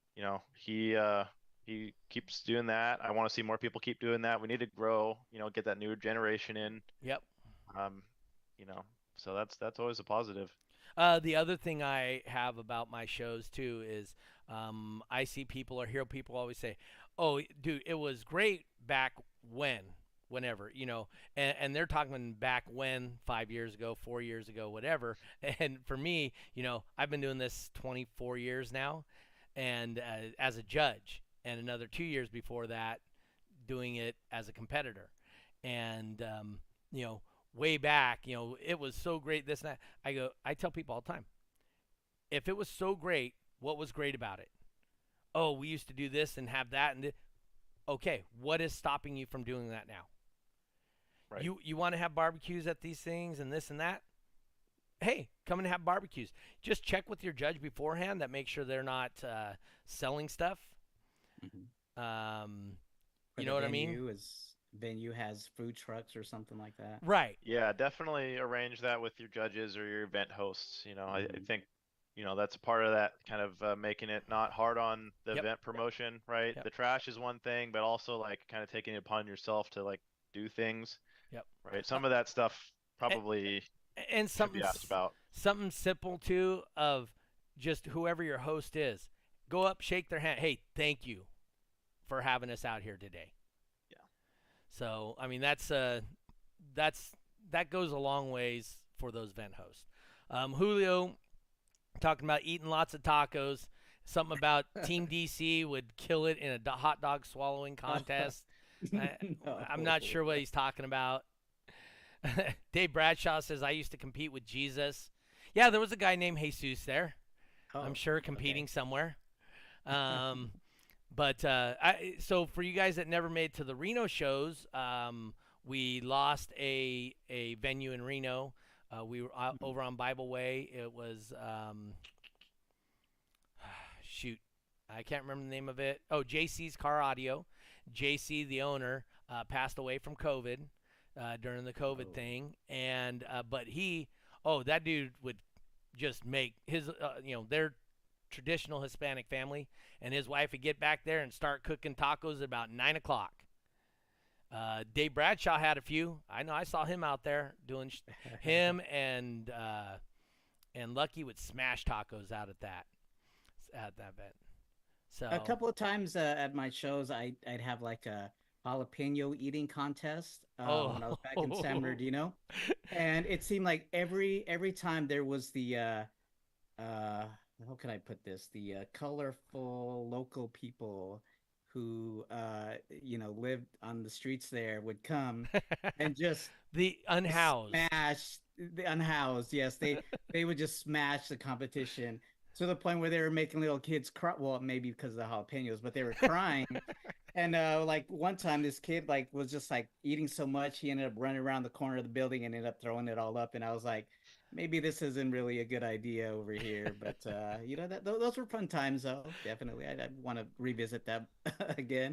he keeps doing that. I want to see more people keep doing that. We need to grow, get that new generation in. Yep. So that's always a positive. The other thing I have about my shows too is I see people or hear people always say, "Oh, dude, it was great back whenever," and they're talking back when 5 years ago, 4 years ago, whatever. And for me, I've been doing this 24 years now, and as a judge, and another 2 years before that, doing it as a competitor, and way back, it was so great. This and that. I tell people all the time, if it was so great, what was great about it? Oh, we used to do this and have that, and okay, what is stopping you from doing that now? Right. You want to have barbecues at these things and this and that? Hey, come and have barbecues. Just check with your judge beforehand that make sure they're not selling stuff. You know what I mean? Venue has food trucks or something like that. Right. Yeah, definitely arrange that with your judges or your event hosts. I think that's a part of that kind of making it not hard on the event promotion, right? The trash is one thing, but also like kind of taking it upon yourself to like do things. Right. Some of that stuff probably and something be asked about. Something simple too, of just whoever your host is, go up, shake their hand. Hey, thank you for having us out here today. So I mean that goes a long ways for those event hosts. Julio talking about eating lots of tacos. Something about Team DC would kill it in a hot dog swallowing contest. I'm not sure what he's talking about. Dave Bradshaw says, I used to compete with Jesus. Yeah, there was a guy named Jesus there. I'm sure competing somewhere. But so for you guys that never made it to the Reno shows, we lost a venue in Reno. We were over on Bible Way. It was shoot, I can't remember the name of it. Oh, JC's Car Audio. JC, the owner, passed away from COVID during the COVID thing, and but that dude would just make his their traditional Hispanic family, and his wife would get back there and start cooking tacos at about 9 o'clock. Dave Bradshaw had a few. I know I saw him out there doing him and Lucky would smash tacos out at that event. So a couple of times at my shows, I'd have like a jalapeno eating contest when I was back in San Bernardino, and it seemed like every time there was the how can I put this, the colorful local people who lived on the streets there would come and just the unhoused smash the unhoused. Yes, they would just smash the competition to the point where they were making little kids cry. Well, maybe because of the jalapenos, but they were crying. And like one time, this kid was just eating so much, he ended up running around the corner of the building and ended up throwing it all up. And I was like, maybe this isn't really a good idea over here. But those were fun times, though. Definitely, I'd want to revisit that again.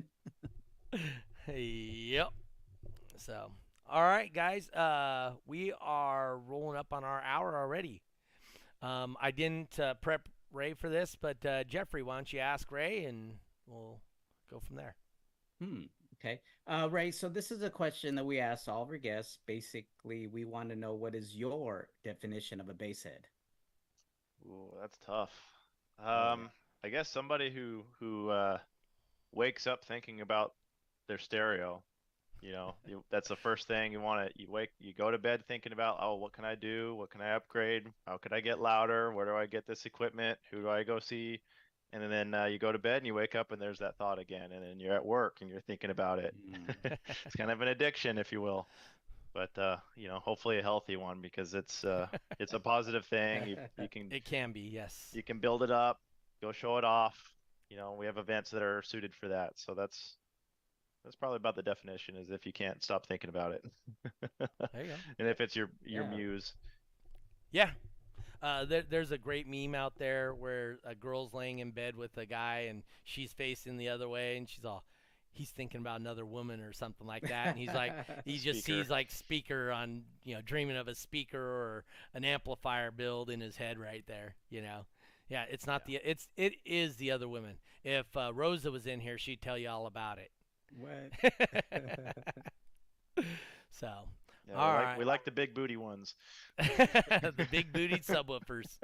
Yep. So, all right, guys, we are rolling up on our hour already. I didn't prep Ray for this, but Jeffrey, why don't you ask Ray and we'll go from there. Okay. Ray, so this is a question that we ask all of our guests. Basically, we want to know, what is your definition of a basshead? Ooh, that's tough. I guess somebody who wakes up thinking about their stereo. That's the first thing you want to. You go to bed thinking about, oh, what can I do? What can I upgrade? How can I get louder? Where do I get this equipment? Who do I go see? And then you go to bed and you wake up and there's that thought again. And then you're at work and you're thinking about it. It's kind of an addiction, if you will. But hopefully a healthy one, because it's a positive thing. You can. It can be, yes. You can build it up, go show it off. We have events that are suited for that. So that's probably about the definition, is if you can't stop thinking about it. There you go. And if it's your muse. Yeah. There's a great meme out there where a girl's laying in bed with a guy and she's facing the other way and he's thinking about another woman or something like that. And he's like, he just sees speaker on, dreaming of a speaker or an amplifier build in his head right there, Yeah, it's not it is the other woman. If Rosa was in here, she'd tell you all about it. What? So, yeah, all right. We like the big booty ones. The big booty subwoofers.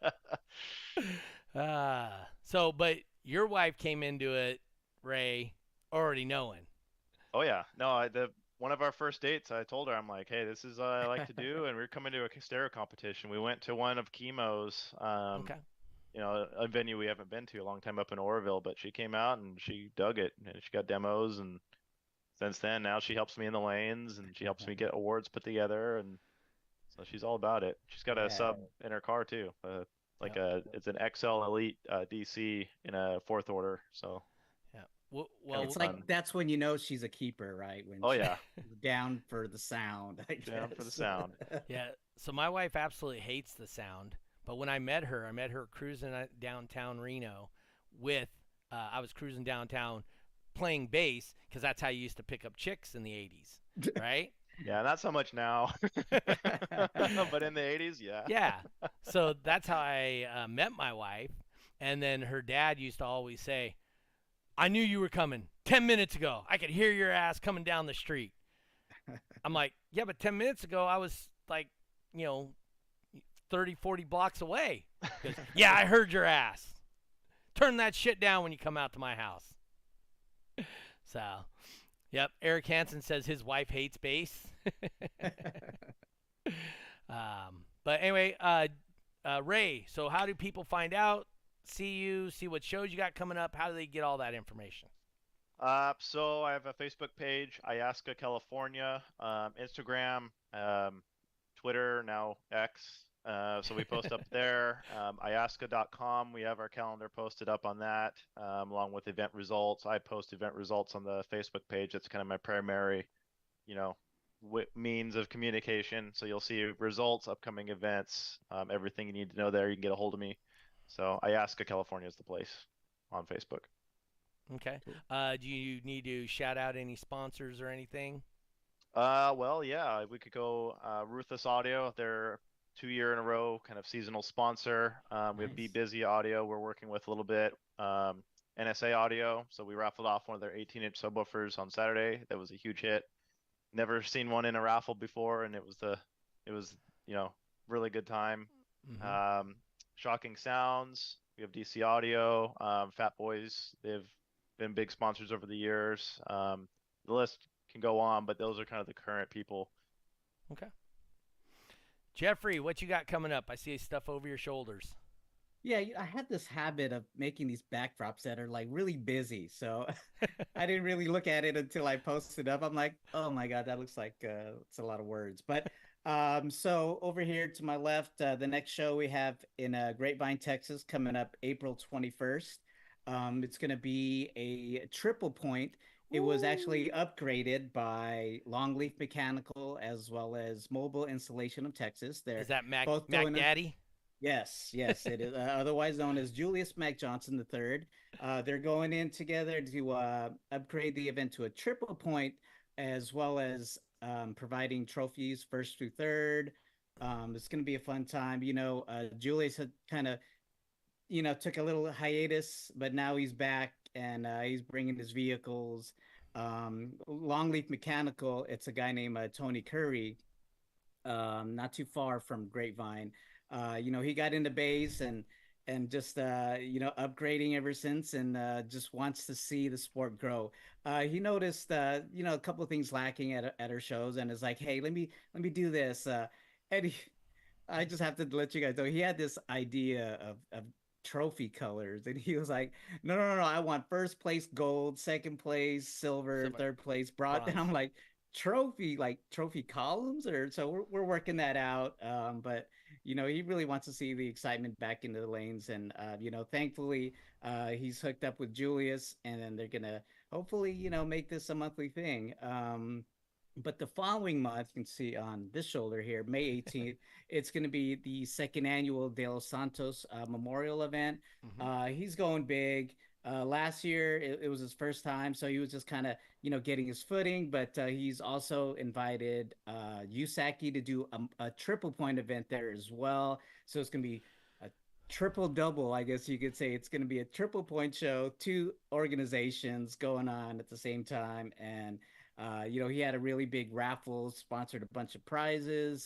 But your wife came into it, Ray, already knowing. Oh yeah, no. One of our first dates, I told her, I'm like, hey, this is what I like to do, and we're coming to a stereo competition. We went to one of Chemo's. Okay. A venue we haven't been to a long time up in Oroville, but she came out and she dug it, and she got demos, and since then now she helps me in the lanes and she helps me get awards put together, and so she's all about it. She's got a sub in her car too, it's an XL Elite DC in a 4th order. So yeah, well, it's that's when you know she's a keeper, right? When she's down for the sound. Down for the sound. Yeah. So my wife absolutely hates the sound. But when I met her cruising downtown Reno with, I was cruising downtown playing bass, because that's how you used to pick up chicks in the 80s, right? Yeah, not so much now. But in the 80s, yeah. Yeah. So that's how I met my wife. And then her dad used to always say, I knew you were coming 10 minutes ago. I could hear your ass coming down the street. I'm like, yeah, but 10 minutes ago I was 30, 40 blocks away. Yeah, I heard your ass. Turn that shit down when you come out to my house. So, Yep. Eric Hansen says his wife hates bass. But anyway, Ray, so how do people find out, see you, see what shows you got coming up? How do they get all that information? So I have a Facebook page, Ayaska California, Instagram, Twitter, now X. So we post up there. Ayaska.com. We have our calendar posted up on that, along with event results. I post event results on the Facebook page. That's kind of my primary, you know, means of communication. So you'll see results, upcoming events, everything you need to know there. You can get a hold of me. So Ayaska California is the place on Facebook. Okay. Do you need to shout out any sponsors or anything? Well, yeah, we could go Ruthless Audio. They're 2 year in a row kind of seasonal sponsor. We have Be Nice. Busy Audio we're working with a little bit. NSA Audio. So we raffled off one of their 18-inch subwoofers on Saturday. That was a huge hit. Never seen one in a raffle before, and it was really good time. Mm-hmm. Shocking Sounds. We have DC Audio. Fat Boys. They've been big sponsors over the years. The list can go on, but those are kind of the current people. Okay. Jeffrey, what you got coming up? I see stuff over your shoulders. Yeah, I had this habit of making these backdrops that are like really busy. So I didn't really look at it until I posted up. I'm like, oh my God, that looks like it's a lot of words. But so over here to my left, the next show we have in Grapevine, Texas, coming up April 21st. It's going to be a triple point. It was actually Woo! upgraded by Longleaf Mechanical as well as Mobile Installation of Texas. Is They're that Mac both Mac going to. Daddy? Yes, yes, it is otherwise known as Julius Mac Johnson III. They're going in together to upgrade the event to a triple point, as well as providing trophies first through third. It's going to be a fun time. Julius had kind of, took a little hiatus, but now he's back and he's bringing his vehicles. Longleaf Mechanical, it's a guy named Tony Curry, not too far from Grapevine. He got into bass and just upgrading ever since, and just wants to see the sport grow. He noticed a couple of things lacking at our shows, and is like, hey, let me do this. And I just have to let you guys know he had this idea of trophy colors, and he was like, no, no, no, no, I want first place gold, second place silver, Silver, third place bronze. And bronze. I'm like, trophy, like trophy columns, or so we're working that out. But he really wants to see the excitement back into the lanes, and thankfully he's hooked up with Julius, and then they're gonna hopefully make this a monthly thing. But the following month, you can see on this shoulder here, May 18th, it's going to be the second annual De Los Santos Memorial event. Mm-hmm. He's going big. Last year, it was his first time, so he was just kind of, getting his footing. But he's also invited Usaki to do a triple point event there as well. So it's going to be a triple double, I guess you could say. It's going to be a triple point show, two organizations going on at the same time. And he had a really big raffle, sponsored a bunch of prizes.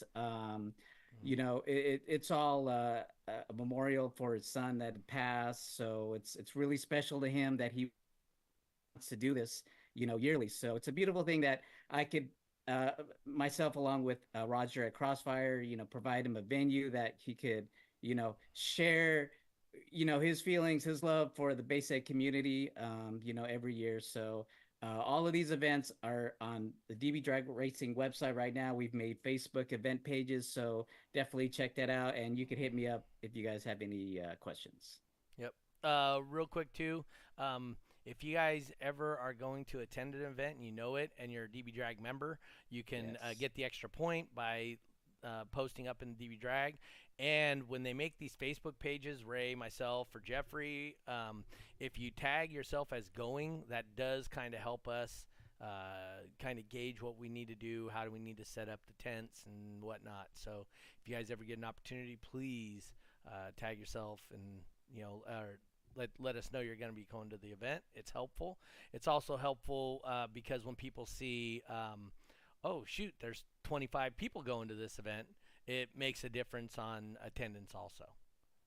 It's all a memorial for his son that had passed. So it's really special to him that he wants to do this, yearly. So it's a beautiful thing that I could, myself, along with Roger at Crossfire, provide him a venue that he could, share, his feelings, his love for the Bayside community, every year. So all of these events are on the DB Drag Racing website right now. We've made Facebook event pages, so definitely check that out. And you can hit me up if you guys have any questions. Yep. Real quick too, if you guys ever are going to attend an event and you know it, and you're a DB Drag member, you can Yes. get the extra point by posting up in DB Drag. And when they make these Facebook pages, Ray, myself, or Jeffrey, if you tag yourself as going, that does kind of help us kind of gauge what we need to do, how do we need to set up the tents and whatnot. So if you guys ever get an opportunity, please tag yourself and or let us know you're going to be going to the event. It's helpful. It's also helpful because when people see, oh shoot, there's 25 people going to this event, it makes a difference on attendance also.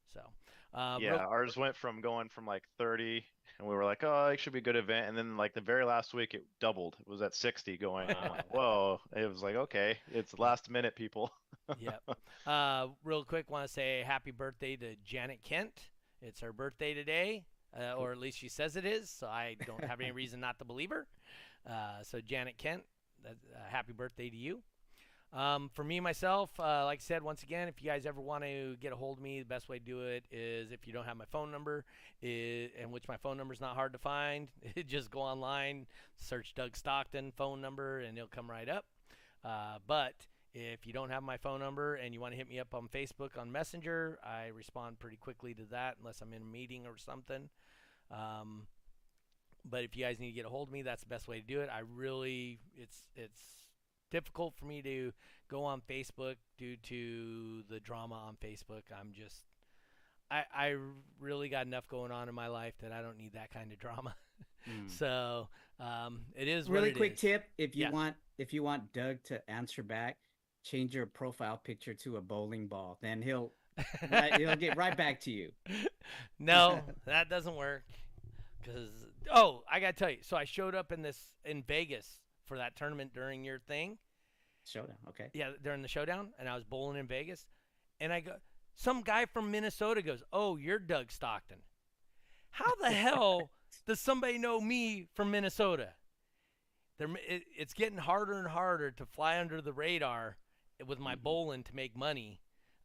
So, Yeah, ours went from going from like 30, and we were like, oh, it should be a good event. And then like the very last week, it doubled. It was at 60 going, whoa. It was like, okay, it's last minute, people. Yep. Real quick, want to say happy birthday to Janet Kent. It's her birthday today, or at least she says it is, so I don't have any reason not to believe her. So Janet Kent, happy birthday to you. For me, myself, like I said, once again, if you guys ever want to get a hold of me, the best way to do it is if you don't have my phone number, and which my phone number is not hard to find, just go online, search Doug Stockton phone number, and it'll come right up. But if you don't have my phone number and you want to hit me up on Facebook on Messenger, I respond pretty quickly to that unless I'm in a meeting or something. But if you guys need to get a hold of me, that's the best way to do it. It's difficult for me to go on Facebook due to the drama on Facebook. I really got enough going on in my life that I don't need that kind of drama. So it is really what it quick is. tip: if you want Doug to answer back, change your profile picture to a bowling ball. Then he'll get right back to you. No, that doesn't work. I gotta tell you. So I showed up in Vegas for that tournament during your thing. Showdown, okay. Yeah, during the showdown, and I was bowling in Vegas, and some guy from Minnesota goes, "Oh, you're Doug Stockton." How the hell does somebody know me from Minnesota? It's getting harder and harder to fly under the radar with my bowling to make money.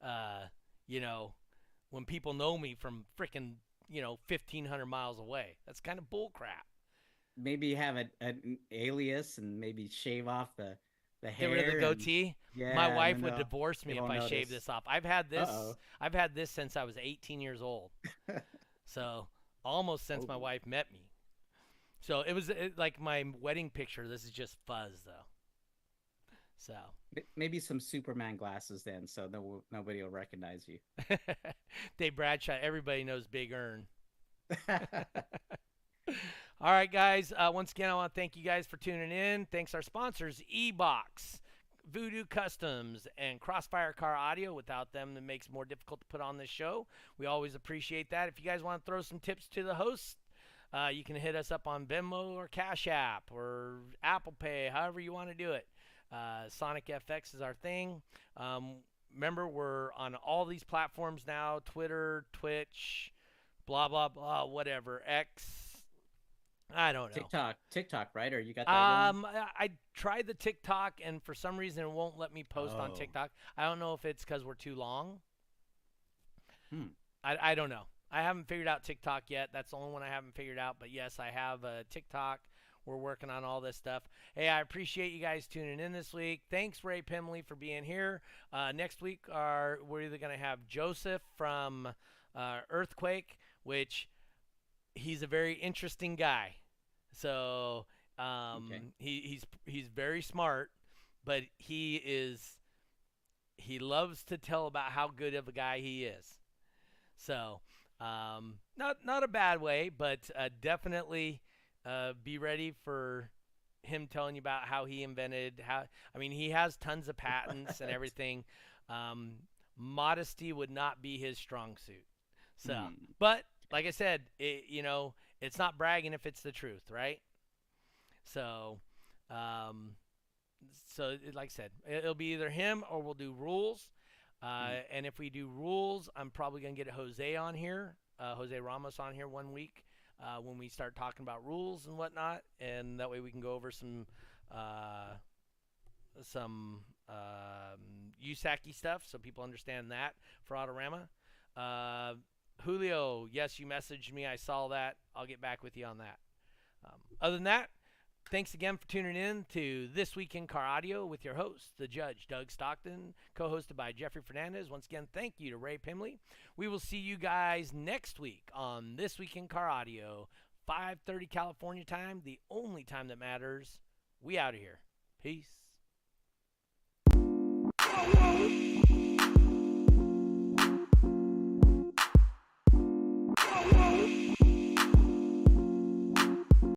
When people know me from freaking 1,500 miles away, that's kind of bull crap. Maybe have an alias and maybe shave off the hair. Get rid of the goatee. Yeah, my wife would divorce me if I notice. shaved this off. I've had this. Uh-oh. I've had this since I was 18 years old. So almost since my wife met me. So it was like my wedding picture. This is just fuzz though. So maybe some Superman glasses then, so nobody will recognize you. Dave Bradshaw. Everybody knows Big Earn. All right, guys. Once again, I want to thank you guys for tuning in. Thanks our sponsors, eBox, Voodoo Customs, and Crossfire Car Audio. Without them, it makes it more difficult to put on this show. We always appreciate that. If you guys want to throw some tips to the hosts, you can hit us up on Venmo or Cash App or Apple Pay, however you want to do it. Sonic FX is our thing. Remember, we're on all these platforms now, Twitter, Twitch, blah, blah, blah, whatever, X. I don't know. TikTok, right? Or you got that going? I tried the TikTok, and for some reason, it won't let me post on TikTok. I don't know if it's because we're too long. I don't know. I haven't figured out TikTok yet. That's the only one I haven't figured out. But yes, I have a TikTok. We're working on all this stuff. Hey, I appreciate you guys tuning in this week. Thanks, Ray Pimley, for being here. Next week, we're either going to have Joseph from Earthquake, which he's a very interesting guy. So he's very smart, but he loves to tell about how good of a guy he is. So not a bad way, but definitely be ready for him telling you about how he invented he has tons of patents and everything. Modesty would not be his strong suit. So, but like I said, it's not bragging if it's the truth, right? So, like I said, it'll be either him or we'll do rules. And if we do rules, I'm probably going to get Jose on here, Jose Ramos on here one week when we start talking about rules and whatnot. And that way we can go over some USACI stuff so people understand that for Autorama. Julio, yes, you messaged me. I saw that. I'll get back with you on that. Other than that, thanks again for tuning in to This Week in Car Audio with your host, the Judge, Doug Stockton, co-hosted by Jeffrey Fernandez. Once again, thank you to Ray Pimley. We will see you guys next week on This Week in Car Audio, 5:30 California time, the only time that matters. We out of here. Peace.